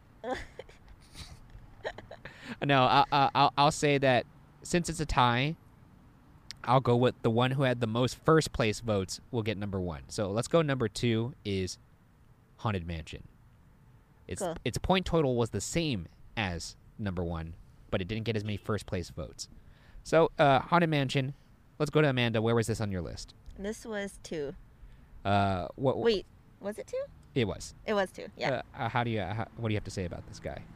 No, I'll say that since it's a tie, I'll go with the one who had the most first place votes will get number 1. So let's go. Number 2 is Haunted Mansion. Its point total was the same as number 1, but it didn't get as many first place votes. So Haunted Mansion. Let's go to Amanda. Where was this on your list? This was 2. Wait, was it 2? It was. It was 2. Yeah. What do you have to say about this guy?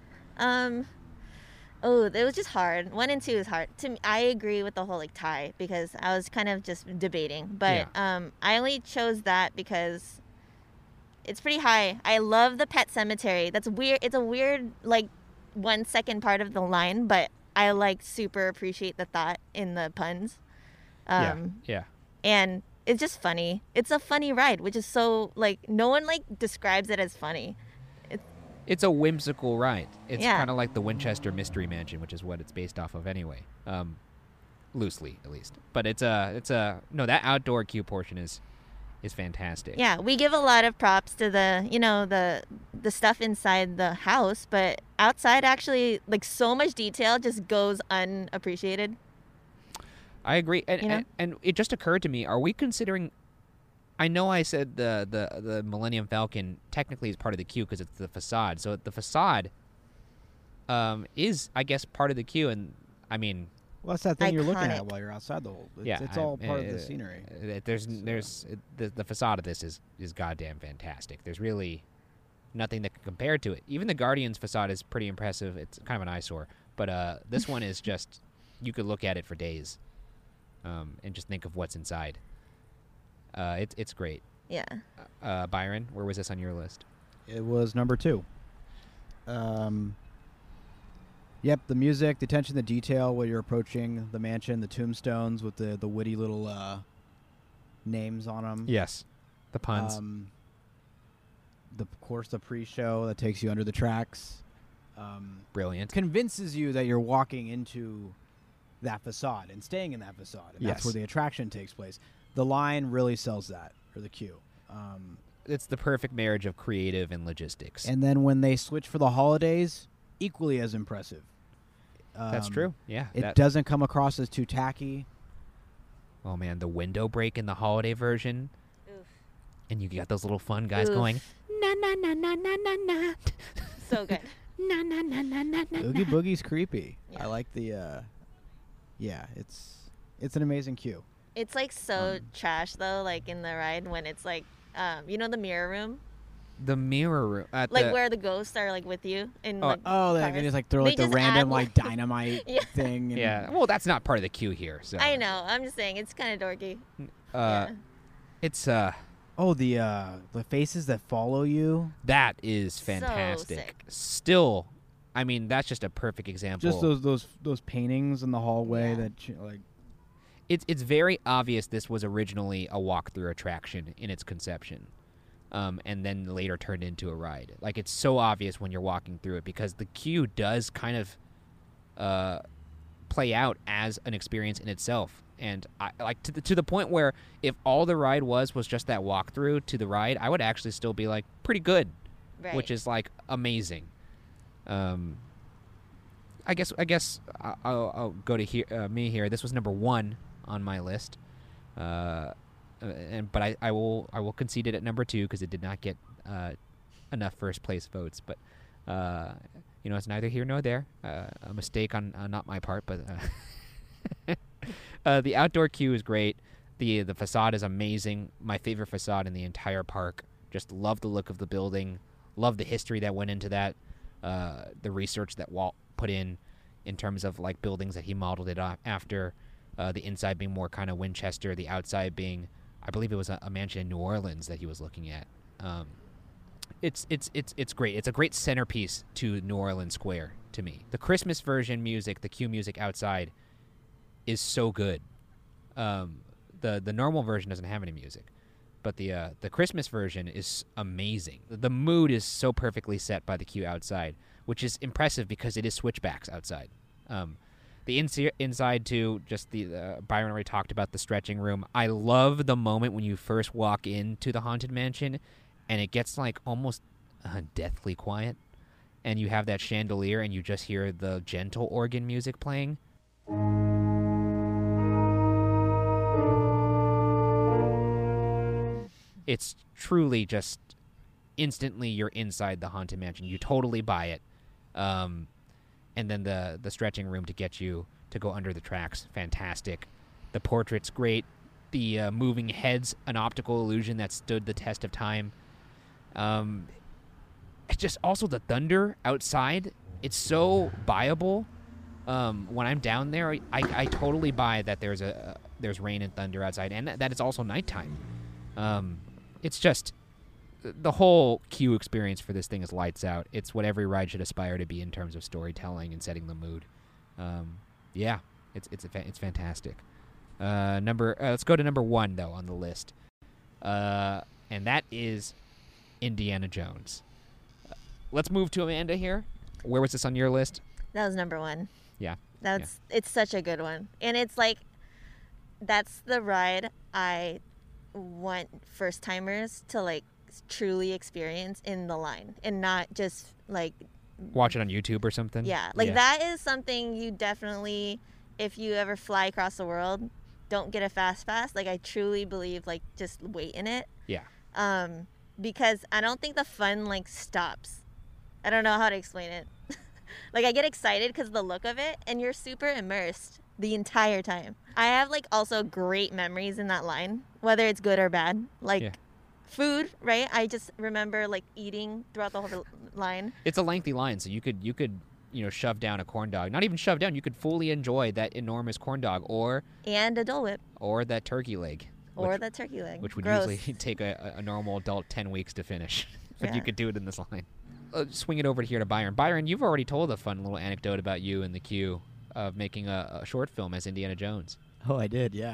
Oh, it was just hard. 1 and 2 is hard. To me, I agree with the whole tie because I was kind of just debating. But I only chose that because it's pretty high. I love the Pet Cemetery. That's weird. It's a weird 1 second part of the line, but I super appreciate the thought in the puns. Yeah. And it's just funny. It's a funny ride, which is so no one describes it as funny. It's a whimsical ride. It's kind of like the Winchester Mystery Mansion, which is what it's based off of anyway, loosely at least. But no, that outdoor queue portion is fantastic. Yeah, we give a lot of props to the stuff inside the house, but outside actually so much detail just goes unappreciated. I agree, and it just occurred to me: are we considering? I know I said the Millennium Falcon technically is part of the queue because it's the facade. So the facade is, I guess, part of the queue, and I mean, well, that's that thing you're looking at while you're outside the whole. It's all part of the scenery. The facade of this is goddamn fantastic. There's really nothing that can compare to it. Even the Guardians facade is pretty impressive. It's kind of an eyesore, but this one is just you could look at it for days, and just think of what's inside. It's great. Yeah. Byron, where was this on your list? It was number 2. Yep, the music, the attention to detail while you're approaching the mansion, the tombstones with the witty little names on them. Yes, the puns. Of course, the pre-show that takes you under the tracks. Brilliant. Convinces you that you're walking into that facade and staying in that facade, and that's where the attraction takes place. The line really sells that, or the queue. It's the perfect marriage of creative and logistics. And then when they switch for the holidays, equally as impressive. That's true, yeah. It doesn't come across as too tacky. Oh, man, the window break in the holiday version. Oof. And you got those little fun guys going, na, na, na, na, na, na, na. So good. Na, na, na, na, na, na. Oogie Boogie's creepy. Yeah. I like the, it's an amazing queue. It's so trash though, in the ride when it's the mirror room. The mirror room, where the ghosts are with you in they just throw the random dynamite thing. Yeah, well, that's not part of the queue here. So I know. I'm just saying it's kind of dorky. It's Oh, the faces that follow you. that is fantastic. sick. Still, I mean, that's just a perfect example. Just those paintings in the hallway Yeah. that It's very obvious this was originally a walkthrough attraction in its conception, and then later turned into a ride. Like, it's so obvious when you're walking through it because the queue does kind of play out as an experience in itself. And I like to the point where if all the ride was just that walkthrough to the ride, I would actually still be like pretty good, Right. which is like amazing. I guess I'll go to me here. This was number 1 on my list, but I will concede it at number 2 because it did not get enough first place votes. But it's neither here nor there. A mistake on not my part, but the outdoor queue is great. The facade is amazing. My favorite facade in the entire park. Just love the look of the building. Love the history that went into that. The research that Walt put in terms of like buildings that he modeled it after. The inside being more kind of Winchester, the outside being, I believe it was a mansion in New Orleans that he was looking at. It's great. It's a great centerpiece to New Orleans Square to me. The Christmas version music, the queue music outside, is so good. The normal version doesn't have any music, but the Christmas version is amazing. The mood is so perfectly set by the queue outside, which is impressive because it is switchbacks outside. The inside too, just the Byron already talked about the stretching room. I love the moment when you first walk into the Haunted Mansion, and it gets like almost deathly quiet, and you have that chandelier, and you just hear the gentle organ music playing. It's truly just instantly you're inside the Haunted Mansion. You totally buy it. And then the stretching room to get you to go under the tracks, fantastic. The portrait's great. The moving heads, an optical illusion that stood the test of time. It's just also the thunder outside. It's so buyable. When I'm down there, I totally buy that there's rain and thunder outside, and that it's also nighttime. It's just the whole queue experience for this thing is lights out. It's what every ride should aspire to be in terms of storytelling and setting the mood. Yeah, it's fantastic. Let's go to number 1 though on the list, and that is Indiana Jones. Let's move to Amanda here. Where was this on your list? That was number 1. Yeah. It's such a good one. And it's like, that's the ride I want first timers to like truly experience in the line and not just like watch it on YouTube or something. Yeah. Like that is something you definitely, if you ever fly across the world, don't get a fast pass. Like I truly believe like just wait in it. Yeah. Because I don't think the fun like stops. I don't know how to explain it. Like I get excited because of the look of it, and you're super immersed the entire time. I have like also great memories in that line, whether it's good or bad. Like food, right? I just remember like eating throughout the whole line. It's a lengthy line, so you could shove down a corn dog. Not even shove down. You could fully enjoy that enormous corn dog, and a Dole Whip, or that turkey leg, which would Gross. usually take a normal adult 10 weeks to finish. But you could do it in this line. Swing it over here to Byron. Byron, you've already told a fun little anecdote about you and the queue of making a short film as Indiana Jones. Oh, I did, yeah.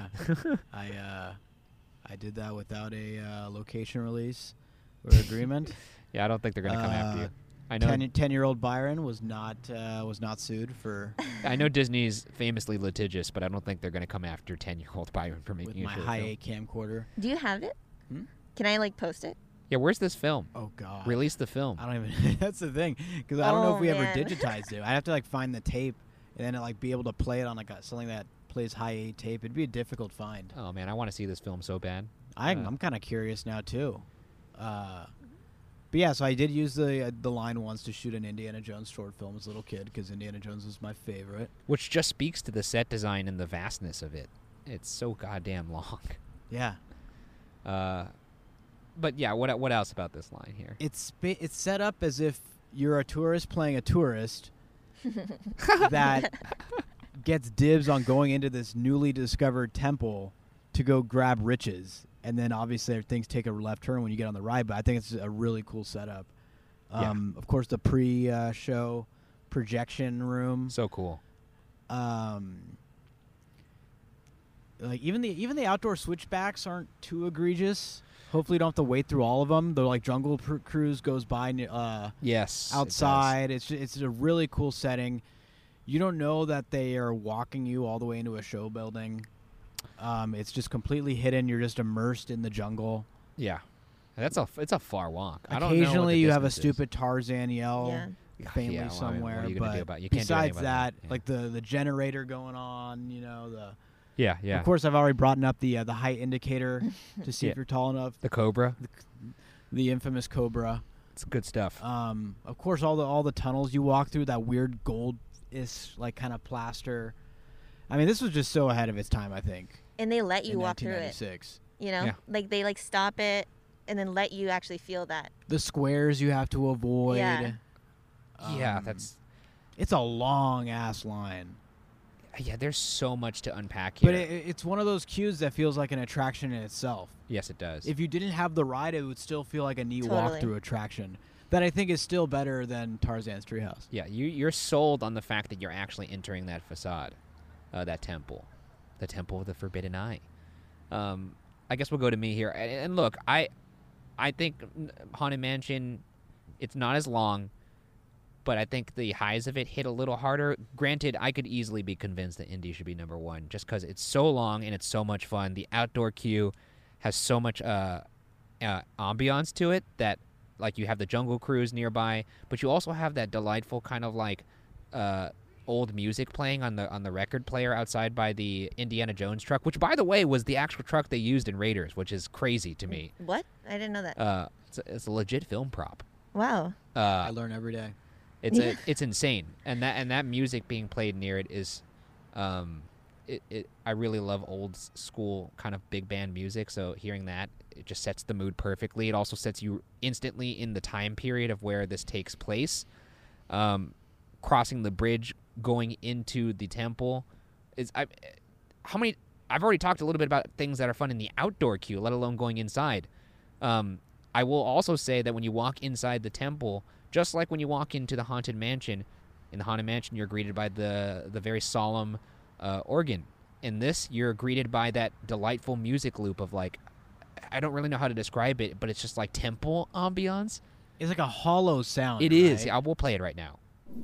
I did that without a location release or agreement. Yeah, I don't think they're going to come after you. I know 10-year-old Byron was not sued for. I know Disney's famously litigious, but I don't think they're going to come after 10-year-old Byron for making with my high 8 camcorder. Do you have it? Can I like post it? Yeah, where's this film? Oh God! Release the film. I don't even. That's the thing, because I don't know if we ever digitized it. I have to like find the tape and then like be able to play it on like something that plays high 8 tape. It'd be a difficult find. Oh man, I want to see this film so bad. I'm kind of curious now too. But yeah, so I did use the line once to shoot an Indiana Jones short film as a little kid because Indiana Jones was my favorite. Which just speaks to the set design and the vastness of it. It's so goddamn long. Yeah. But yeah, what else about this line here? It's set up as if you're a tourist playing a tourist that gets dibs on going into this newly discovered temple to go grab riches. and then obviously things take a left turn when you get on the ride. But I think it's a really cool setup. Of course, the pre-show projection room. So cool. Like even the outdoor switchbacks aren't too egregious. Hopefully, you don't have to wait through all of them. The like Jungle Cruise goes by. Yes, outside. It's a really cool setting. You don't know that they are walking you all the way into a show building. It's just completely hidden. You're just immersed in the jungle. Yeah, it's a far walk. Occasionally, you have a stupid Tarzan yell, faintly somewhere. What are you gonna do about it? You besides can't do that, yeah. like the generator going on, Yeah. Of course, I've already brought up the height indicator to see if you're tall enough. The Cobra, the infamous Cobra. It's good stuff. Of course, all the tunnels you walk through, that weird gold-ish like kind of plaster. I mean, this was just so ahead of its time, I think. And they let you walk through it. Like they like stop it and then let you actually feel that. The squares you have to avoid. Yeah. It's a long ass line. Yeah, there's so much to unpack here. But it's one of those queues that feels like an attraction in itself. Yes, it does. If you didn't have the ride, it would still feel like a neat walk-through attraction that I think is still better than Tarzan's Treehouse. Yeah, you're sold on the fact that you're actually entering that facade, that temple, the Temple of the Forbidden Eye. I guess we'll go to me here. And look, I think Haunted Mansion, it's not as long, but I think the highs of it hit a little harder. Granted, I could easily be convinced that Indy should be number one just because it's so long and it's so much fun. The outdoor queue has so much ambiance to it that, like, you have the Jungle Cruise nearby, but you also have that delightful kind of like old music playing on the record player outside by the Indiana Jones truck, which, by the way, was the actual truck they used in Raiders, which is crazy to me. What? I didn't know that. It's a legit film prop. Wow. I learn every day. It's insane, and that music being played near it is, I really love old school kind of big band music. So hearing that, it just sets the mood perfectly. It also sets you instantly in the time period of where this takes place. Crossing the bridge, going into the temple I've already talked a little bit about things that are fun in the outdoor queue, let alone going inside. I will also say that when you walk inside the temple, just like when you walk into the Haunted Mansion, in the Haunted Mansion you're greeted by the very solemn organ. In this, you're greeted by that delightful music loop of, like, I don't really know how to describe it, but it's just like temple ambiance. It's like a hollow sound. It is. Yeah, we'll play it right now.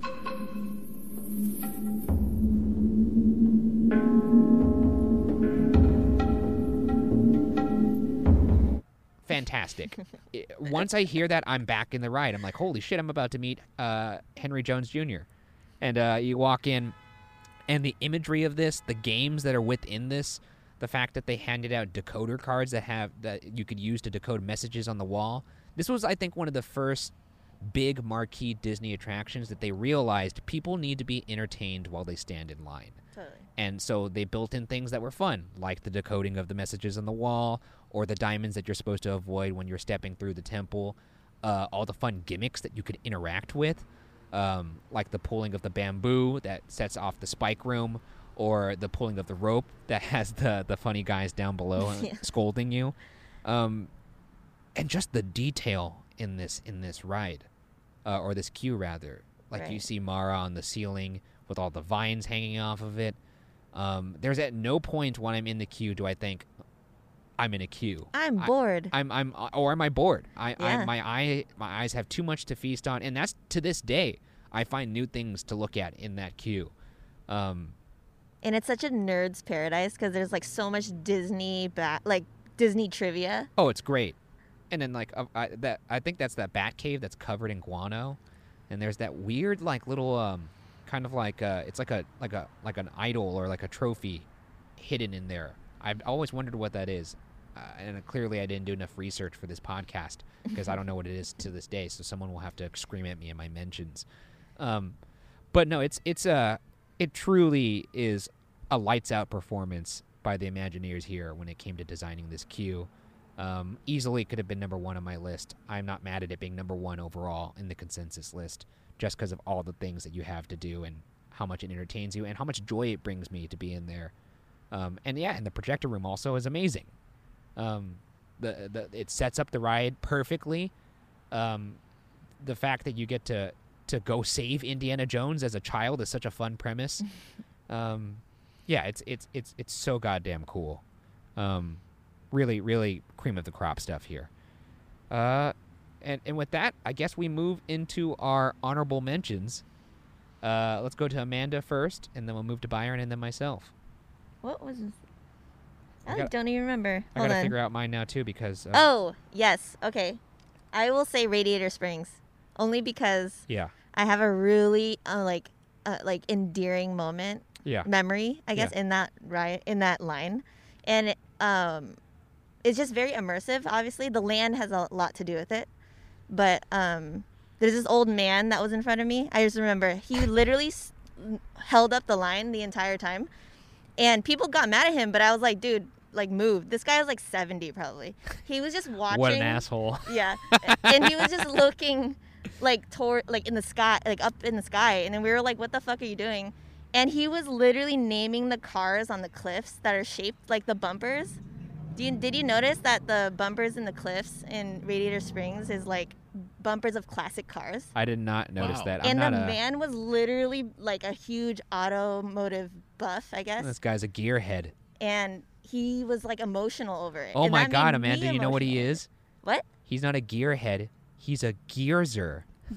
Fantastic. Once I hear that, I'm back in the ride. I'm like, holy shit, I'm about to meet Henry Jones Jr. And you walk in, and the imagery of this, the games that are within this, the fact that they handed out decoder cards that you could use to decode messages on the wall. This was, I think, one of the first big marquee Disney attractions that they realized people need to be entertained while they stand in line. Totally. And so they built in things that were fun, like the decoding of the messages on the wall, or the diamonds that you're supposed to avoid when you're stepping through the temple, all the fun gimmicks that you could interact with, like the pulling of the bamboo that sets off the spike room, or the pulling of the rope that has the funny guys down below scolding you. And just the detail in this ride, or this queue rather. Like, you see Mara on the ceiling with all the vines hanging off of it. There's at no point when I'm in the queue do I think, I'm in a queue. I'm bored. Or am I bored? My eyes have too much to feast on, and that's, to this day, I find new things to look at in that queue. And it's such a nerd's paradise because there's like so much Disney Disney trivia. Oh, it's great. And then I think that's that bat cave that's covered in guano, and there's that weird like little kind of like it's like an idol or like a trophy hidden in there. I've always wondered what that is, and clearly I didn't do enough research for this podcast because I don't know what it is to this day. So someone will have to scream at me in my mentions. But no, it truly is a lights out performance by the Imagineers here when it came to designing this queue. Easily could have been number one on my list. I'm not mad at it being number one overall in the consensus list, just because of all the things that you have to do and how much it entertains you and how much joy it brings me to be in there. And the projector room also is amazing. it sets up the ride perfectly. The fact that you get to go save Indiana Jones as a child is such a fun premise. Yeah, it's so goddamn cool. Really, really cream of the crop stuff here. And with that, I guess we move into our honorable mentions. Let's go to Amanda first, and then we'll move to Byron, and then myself. What was this? I don't even remember. I gotta figure out mine now too because. Oh yes, okay. I will say Radiator Springs, only because I have a really like endearing moment, memory, I guess, in that line, and it's just very immersive. Obviously, the land has a lot to do with it, but there's this old man that was in front of me. I just remember he literally held up the line the entire time. And people got mad at him, but I was like, dude, like, move. This guy was like 70 probably. He was just watching. What an asshole. Yeah. And he was just looking like toward, like in the sky, like up in the sky. And then we were like, what the fuck are you doing? And he was literally naming the cars on the cliffs that are shaped like the bumpers. Did you notice that the bumpers in the cliffs in Radiator Springs is like bumpers of classic cars? I did not notice that. And the man was literally like a huge automotive buff, I guess. This guy's a gearhead. And he was like emotional over it. Oh and my God, Amanda, you know what he is? What? He's not a gearhead. He's a gearzer.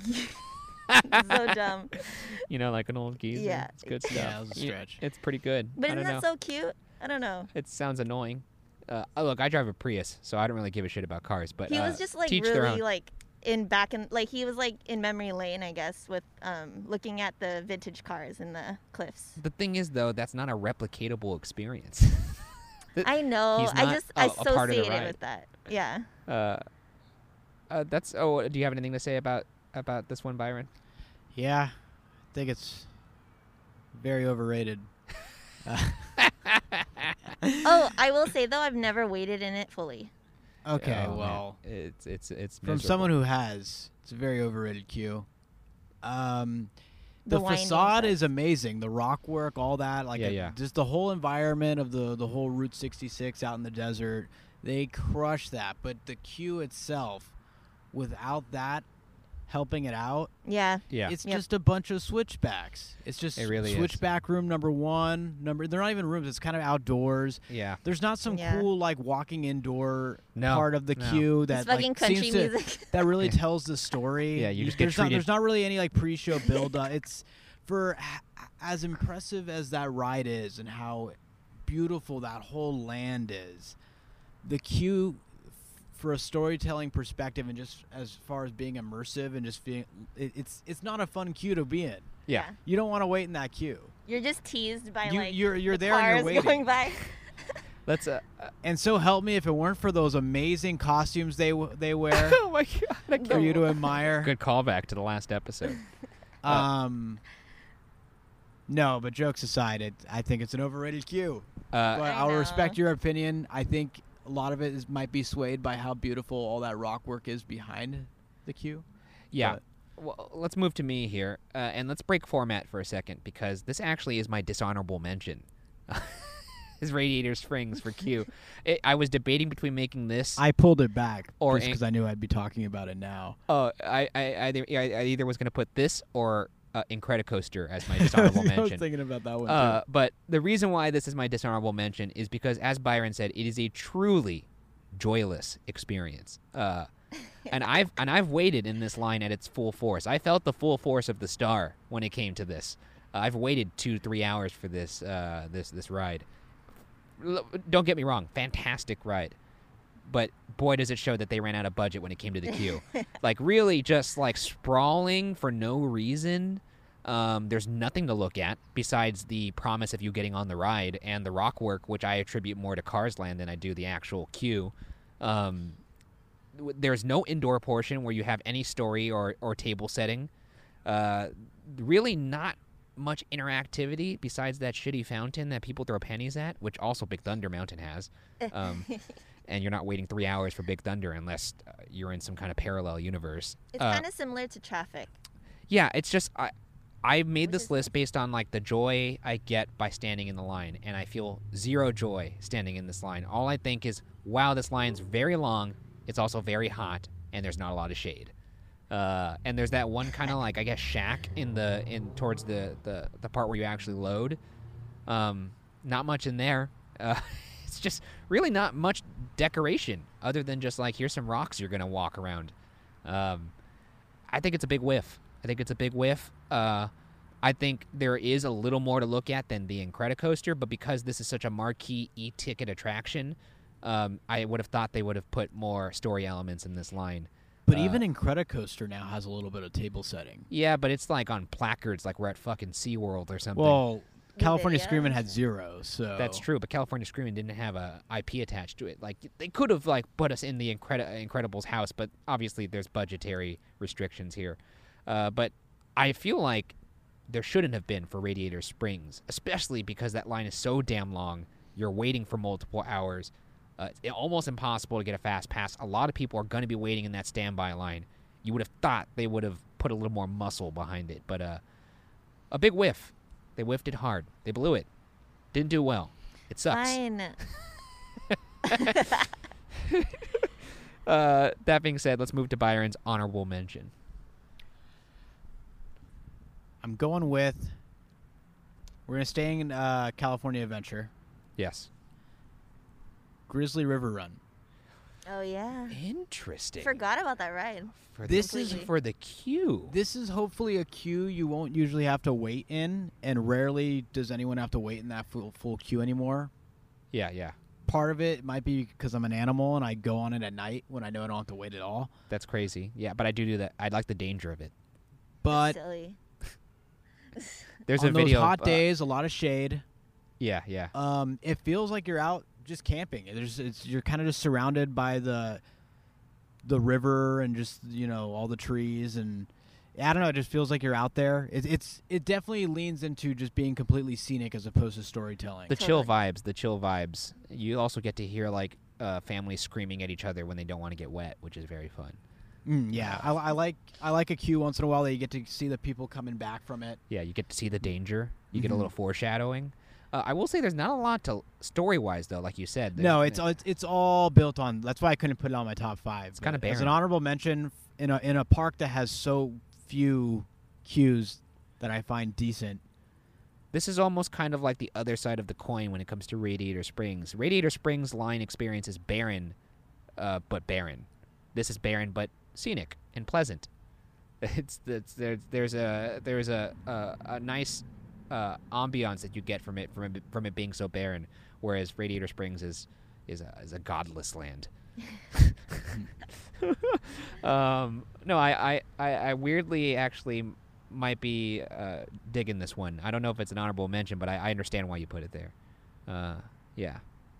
So dumb. You know, like an old geezer. Yeah. It's good stuff. Yeah, it was a stretch. It's pretty good. But isn't that so cute? I don't know. It sounds annoying. Look, I drive a Prius, so I don't really give a shit about cars. But he was just like really like he was like in memory lane, I guess, with looking at the vintage cars in the cliffs. The thing is, though, that's not a replicatable experience. I know. I associate it with that. Yeah. Do you have anything to say about this one, Byron? Yeah, I think it's very overrated. Oh, I will say though, I've never waited in it fully. Okay, well, it's from miserable. someone who has, it's a very overrated queue. The facade is amazing. The rock work, all that, like just the whole environment of the whole Route 66 out in the desert. They crush that, but the queue itself, without that helping it out, it's just a bunch of switchbacks. It's just switchback room number one. They're not even rooms. It's kind of outdoors. Yeah, there's not some cool like walking indoor part of the queue that like seems country music. That really tells the story. Yeah, you just get treated. There's not really any like pre-show build up. It's for as impressive as that ride is and how beautiful that whole land is. The queue, for a storytelling perspective and just as far as being immersive and just being, it's not a fun queue to be in. Yeah. You don't want to wait in that queue. You're just teased by you're there cars and you're waiting. going by. Let's and so help me if it weren't for those amazing costumes they wear. Oh my God! For you to admire. Good callback to the last episode. No, but jokes aside, I think it's an overrated queue. But I'll respect your opinion. I think a lot of it might be swayed by how beautiful all that rock work is behind the queue. Yeah. Well, let's move to me here, and let's break format for a second, because this actually is my dishonorable mention. Is Radiator Springs for Q. I was debating between making this. I pulled it back just because I knew I'd be talking about it now. Oh, I either was going to put this or Incredicoaster as my dishonorable mention. I was thinking about that one too. But the reason why this is my dishonorable mention is because, as Byron said, it is a truly joyless experience. And I've waited in this line at its full force. I felt the full force of the star when it came to this. I've waited 2-3 hours for this this ride. Don't get me wrong, fantastic ride. But boy, does it show that they ran out of budget when it came to the queue. Like, really just, like, sprawling for no reason. There's nothing to look at besides the promise of you getting on the ride and the rock work, which I attribute more to Cars Land than I do the actual queue. There's no indoor portion where you have any story or table setting. Really not much interactivity besides that shitty fountain that people throw pennies at, which also Big Thunder Mountain has. And you're not waiting 3 hours for Big Thunder unless you're in some kind of parallel universe. It's kind of similar to traffic. Yeah, it's just I made this list based on like the joy I get by standing in the line, and I feel zero joy standing in this line. All I think is, wow, this line's very long. It's also very hot, and there's not a lot of shade. And there's that one kind of like, I guess, shack in towards the part where you actually load. Not much in there. It's just really not much decoration other than just like, here's some rocks you're gonna walk around. I think it's a big whiff. I think there is a little more to look at than the Incredicoaster, but because this is such a marquee e-ticket attraction, I would have thought they would have put more story elements in this line. But even Incredicoaster now has a little bit of table setting. Yeah, but it's like on placards, like we're at fucking SeaWorld or something. Well, California Screamin' had 0, so... That's true, but California Screamin' didn't have a IP attached to it. Like, they could have, like, put us in the Incredibles house, but obviously there's budgetary restrictions here. But I feel like there shouldn't have been for Radiator Springs, especially because that line is so damn long. You're waiting for multiple hours. It's almost impossible to get a fast pass. A lot of people are going to be waiting in that standby line. You would have thought they would have put a little more muscle behind it, but a big whiff. They whiffed it hard. They blew it. Didn't do well. It sucks. Fine. That being said, let's move to Byron's honorable mention. I'm going with... We're going to stay in California Adventure. Yes. Grizzly River Run. Oh, yeah. Interesting. Forgot about that ride. This is for the queue. This is hopefully a queue you won't usually have to wait in, and rarely does anyone have to wait in that full queue anymore. Yeah. Part of it might be because I'm an animal and I go on it at night when I know I don't have to wait at all. That's crazy. Yeah, but I do that. I like the danger of it. But silly. There's on a video those hot of, days, a lot of shade. Yeah. It feels like you're out just camping. You're kind of just surrounded by the river and just, all the trees, and I don't know, it just feels like you're out there. It definitely leans into just being completely scenic as opposed to storytelling. The chill vibes. You also get to hear like families screaming at each other when they don't want to get wet, which is very fun. Yeah, I like a queue once in a while that you get to see the people coming back from it. Yeah, you get to see the danger. You get a little foreshadowing. I will say there's not a lot to story-wise, though, like you said. No, it's all built on. That's why I couldn't put it on my top 5. It's kind of barren. As an honorable mention, in a park that has so few queues that I find decent. This is almost kind of like the other side of the coin when it comes to Radiator Springs. Radiator Springs line experience is barren, but barren. This is barren, but scenic and pleasant. There's a nice ambiance that you get from it being so barren, whereas Radiator Springs is a godless land. No, I weirdly actually might be digging this one. I don't know if it's an honorable mention, but I understand why you put it there. Yeah.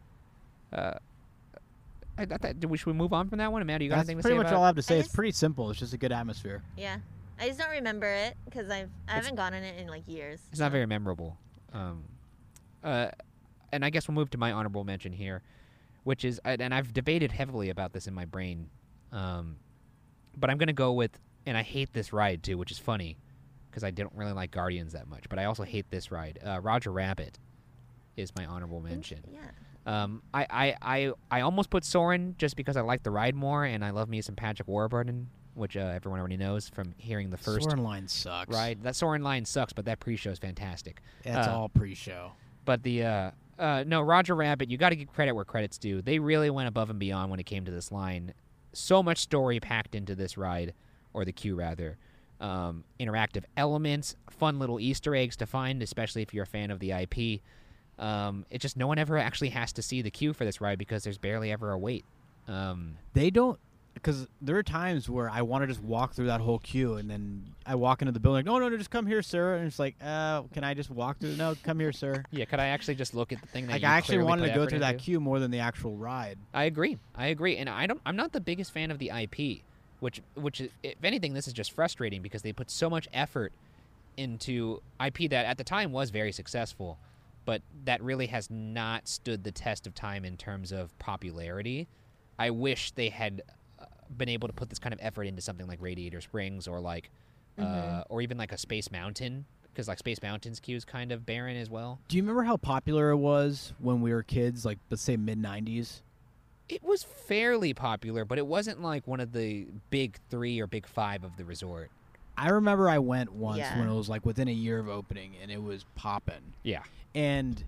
Should we move on from that one? Amanda, you got anything to say about it? That's pretty much all I have to say. It's pretty simple. It's just a good atmosphere. Yeah. I just don't remember it because I haven't gone in it in like years. It's not very memorable. And I guess we'll move to my honorable mention here, which is, and I've debated heavily about this in my brain, but I'm going to go with, and I hate this ride too, which is funny because I don't really like Guardians that much, but I also hate this ride. Roger Rabbit is my honorable mention. Yeah. I almost put Soarin' just because I like the ride more, and I love me some Patrick Warburton, which everyone already knows from hearing the first Soarin' line sucks. Ride. That Soarin' line sucks, but that pre-show is fantastic. It's all pre-show. But the no, Roger Rabbit, you got to give credit where credit's due. They really went above and beyond when it came to this line. So much story packed into this ride, or the queue rather. Interactive elements, fun little Easter eggs to find, especially if you're a fan of the IP. It's just no one ever actually has to see the queue for this ride because there's barely ever a wait. They don't, because there are times where I want to just walk through that whole queue, and then I walk into the building, no, just come here, sir. And it's like, can I just walk through? No, come here, sir. Yeah, could I actually just look at the thing that like you I actually clearly wanted put to go effort through that into? queue more than the actual ride. I agree, and I'm not the biggest fan of the IP, which is, if anything, this is just frustrating because they put so much effort into IP that at the time was very successful, but that really has not stood the test of time in terms of popularity. I wish they had been able to put this kind of effort into something like Radiator Springs or like or even like a Space Mountain, because like Space Mountain's queue is kind of barren as well. Do you remember how popular it was when we were kids, like let's say mid-90s? It was fairly popular, but it wasn't like one of the big 3 or big 5 of the resort. I remember I went once when it was like within a year of opening, and it was popping. Yeah. And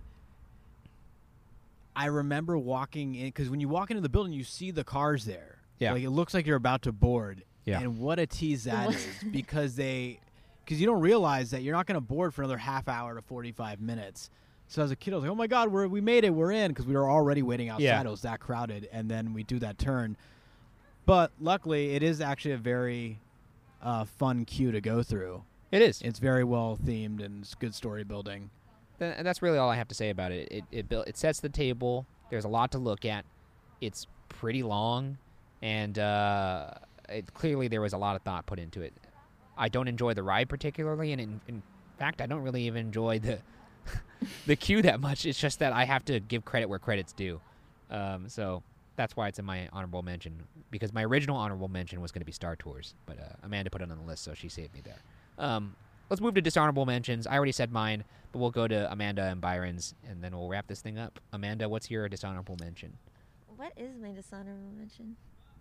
I remember walking in, because when you walk into the building, you see the cars there. Yeah. Like it looks like you're about to board. Yeah. And what a tease that is, because you don't realize that you're not going to board for another half hour to 45 minutes. So as a kid, I was like, oh my God, we made it, we're in, because we were already waiting outside. Yeah. It was that crowded, and then we do that turn. But luckily, it is actually a very fun queue to go through. It is. It's very well themed, and it's good story building. And that's really all I have to say about it. It sets the table. There's a lot to look at. It's pretty long, and clearly there was a lot of thought put into it. I don't enjoy the ride particularly, and in fact, I don't really even enjoy the queue that much. It's just that I have to give credit where credit's due. So that's why it's in my honorable mention, because my original honorable mention was going to be Star Tours, but Amanda put it on the list, so she saved me there. Let's move to dishonorable mentions. I already said mine, but we'll go to Amanda and Byron's, and then we'll wrap this thing up. Amanda, what's your dishonorable mention? What is my dishonorable mention?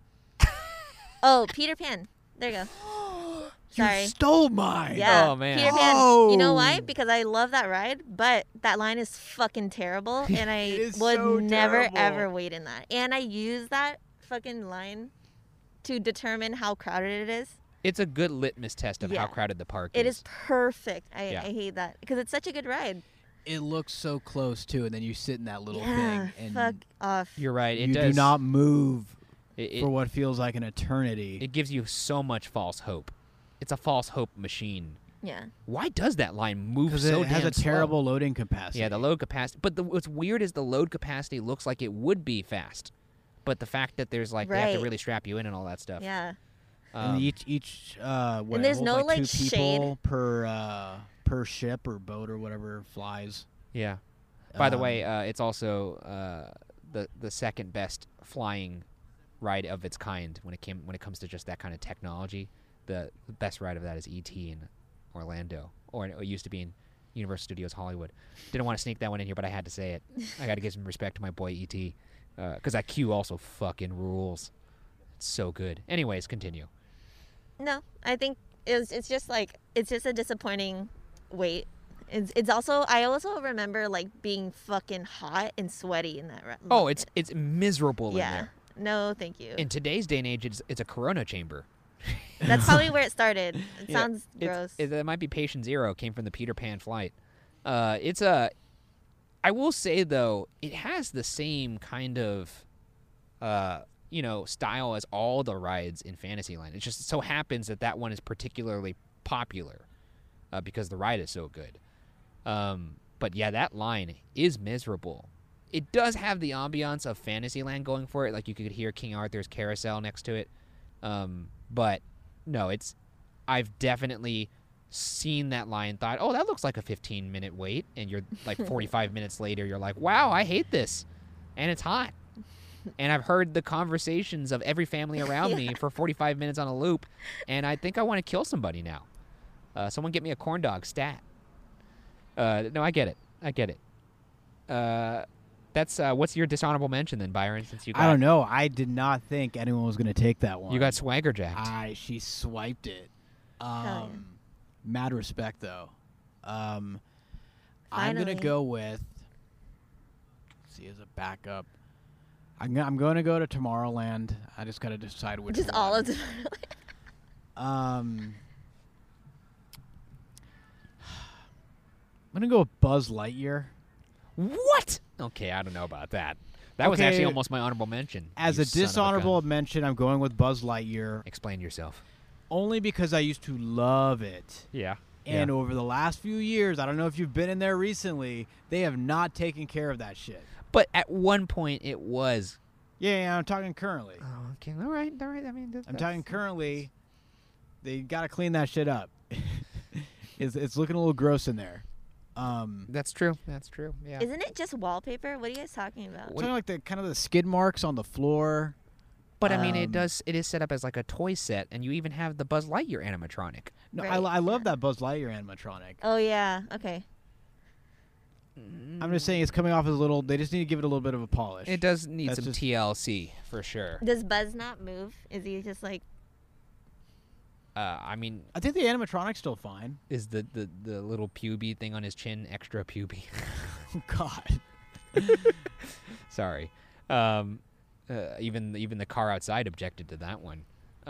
Oh, Peter Pan. There you go. Sorry. You stole mine. Yeah. Oh, man. Peter Pan. Oh. You know why? Because I love that ride, but that line is fucking terrible, and I It is would so never terrible. ever wait in that. And I use that fucking line to determine how crowded it is. It's a good litmus test of how crowded the park is. It is perfect. I Yeah. hate that because it's such a good ride. It looks so close too, and then you sit in that little Yeah. thing, and Fuck off. You're right. It you does. do not move It, for what feels like an eternity. it gives you so much false hope. It's a false hope machine. Yeah. Why does that line move Because so it has damn a terrible slow? loading capacity. Yeah, the load capacity. But what's weird is the load capacity looks like it would be fast, but the fact that there's like they have to Right. really strap you in and all that stuff. Yeah. And each what, And there's hold, no, like, like, two people shade. per ship or boat or whatever flies. Yeah. By the way, it's also the second best flying ride of its kind when it comes to just that kind of technology. The best ride of that is E.T. in Orlando, or it used to be in Universal Studios Hollywood. Didn't want to sneak that one in here, but I had to say it. I got to give some respect to my boy E.T. Because that queue also fucking rules. It's so good. Anyways, continue. No, I think it's just a disappointing wait. It's also I also remember like being fucking hot and sweaty in that ride. Oh, it's miserable in yeah. there. No, thank you. In today's day and age, it's a Corona chamber. That's probably where it started. It Yeah, sounds gross. That might be Patient Zero. Came from the Peter Pan flight. I will say though, it has the same kind of, style as all the rides in Fantasyland. It just so happens that one is particularly popular, because the ride is so good. But yeah, that line is miserable. It does have the ambiance of Fantasyland going for it. Like you could hear King Arthur's carousel next to it. But no, I've definitely seen that line, thought, oh, that looks like a 15-minute wait. And you're like 45 minutes later, you're like, wow, I hate this. And it's hot. And I've heard the conversations of every family around me for 45 minutes on a loop. And I think I want to kill somebody now. Someone get me a corn dog stat. No, I get it. That's what's your dishonorable mention then, Byron? Since you got, I don't know. I did not think anyone was going to take that one. You got swagger jacked. She swiped it. yeah. Mad respect though. I'm Finally. gonna go with. Let's see, as a backup, I'm going to go to Tomorrowland. I just got to decide which. Just one. all of them. I'm gonna go with Buzz Lightyear. What? Okay, I don't know about that. That was Okay, actually almost my honorable mention. As you a son of dishonorable gun. mention, I'm going with Buzz Lightyear. Explain yourself. Only because I used to love it. Yeah. And over the last few years, I don't know if you've been in there recently, they have not taken care of that shit. But at one point it was. Yeah, I'm talking currently. Oh, okay. All right. I mean, I'm talking currently. They got to clean that shit up. It's looking a little gross in there. That's true. Yeah. Isn't it just wallpaper? What are you guys talking about? Talking like the kind of the skid marks on the floor. But I mean, it is set up as like a toy set, and you even have the Buzz Lightyear animatronic. No, Right. I love that Buzz Lightyear animatronic. Oh yeah. Okay. I'm just saying it's coming off as a little. They just need to give it a little bit of a polish. It does need That's some just- TLC for sure. Does Buzz not move? Is he just like? I mean, I think the animatronic's still fine. is the little puby thing on his chin extra puby? Oh God. Sorry. Even the car outside objected to that one.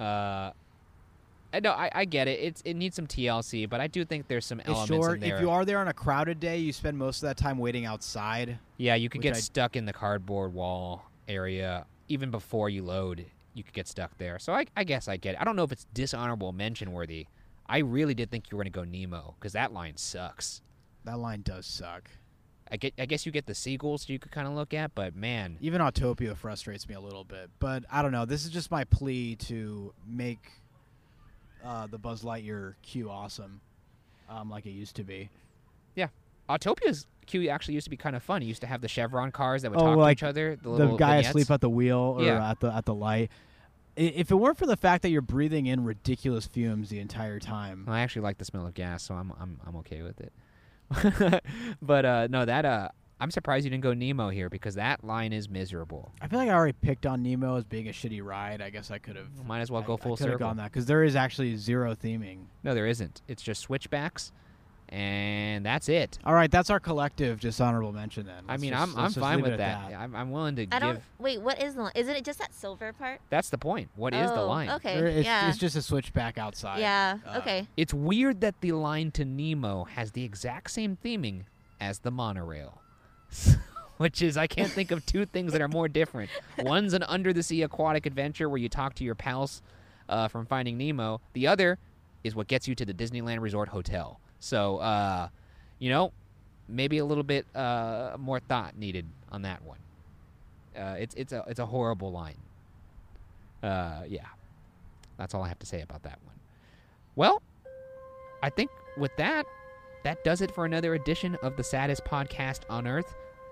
No, I get it. It needs some TLC, but I do think there's some It's elements short. in there. If you are there on a crowded day, you spend most of that time waiting outside. Yeah, you could Which get I- stuck in the cardboard wall area even before you load. You could get stuck there. So I guess I get it. I don't know if it's dishonorable mention worthy. I really did think you were going to go Nemo because that line sucks. That line does suck. I guess you get the seagulls you could kind of look at, but man, Even Autopia frustrates me a little bit. But I don't know. This is just my plea to make the Buzz Lightyear queue awesome, like it used to be. yeah. Autopia's queue actually used to be kind of fun. It used to have the Chevron cars that would Oh, talk like to each other. The little guy vignettes. asleep at the wheel or Yeah. at the light. If it weren't for the fact that you're breathing in ridiculous fumes the entire time. Well, I actually like the smell of gas, so I'm okay with it. But no, that I'm surprised you didn't go Nemo here because that line is miserable. I feel like I already picked on Nemo as being a shitty ride. I guess I could have. Might as well go full I could have circle. gone that because there is actually zero theming. No, there isn't. It's just switchbacks, and that's it. All right, that's our collective dishonorable mention then. I Let's mean, just- I'm let's just fine leave it with at that. I'm willing to I don't. give. Wait. What is the line? Isn't it just that silver part? That's the point. What is the Oh, line? Okay. yeah. It's just a switchback outside. yeah. Uh, Okay. It's weird that the line to Nemo has the exact same theming as the monorail. Which is, I can't think of two things that are more different. One's an under-the-sea aquatic adventure where you talk to your pals from Finding Nemo. The other is what gets you to the Disneyland Resort Hotel. So, maybe a little bit more thought needed on that one. It's a horrible line. Yeah, that's all I have to say about that one. Well, I think with that does it for another edition of the Saddest Podcast on Earth.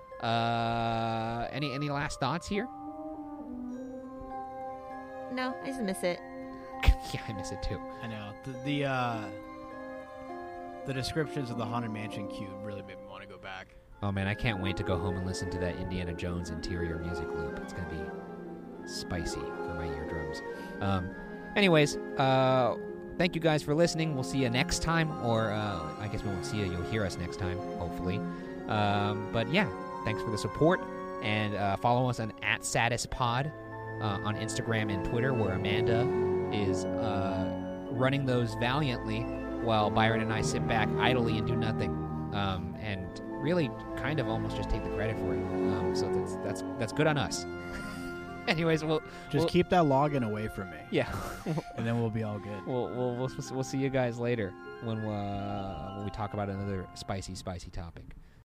Any last thoughts here? No, I just miss it. Yeah, I miss it too. I know the descriptions of the Haunted Mansion queue really made me want to go back. Oh man, I can't wait to go home and listen to that Indiana Jones interior music loop. It's gonna be spicy for my eardrums. Anyways, thank you guys for listening. We'll see you next time, or I guess we won't see you. You'll hear us next time, hopefully. But yeah, thanks for the support, and follow us on @SaddestPod on Instagram and Twitter, where Amanda is running those valiantly, while Byron and I sit back idly and do nothing, and really kind of almost just take the credit for it. So that's good on us. Anyways, we'll Keep that login away from me. Yeah. And then we'll be all good. We'll see you guys later when we talk about another spicy topic.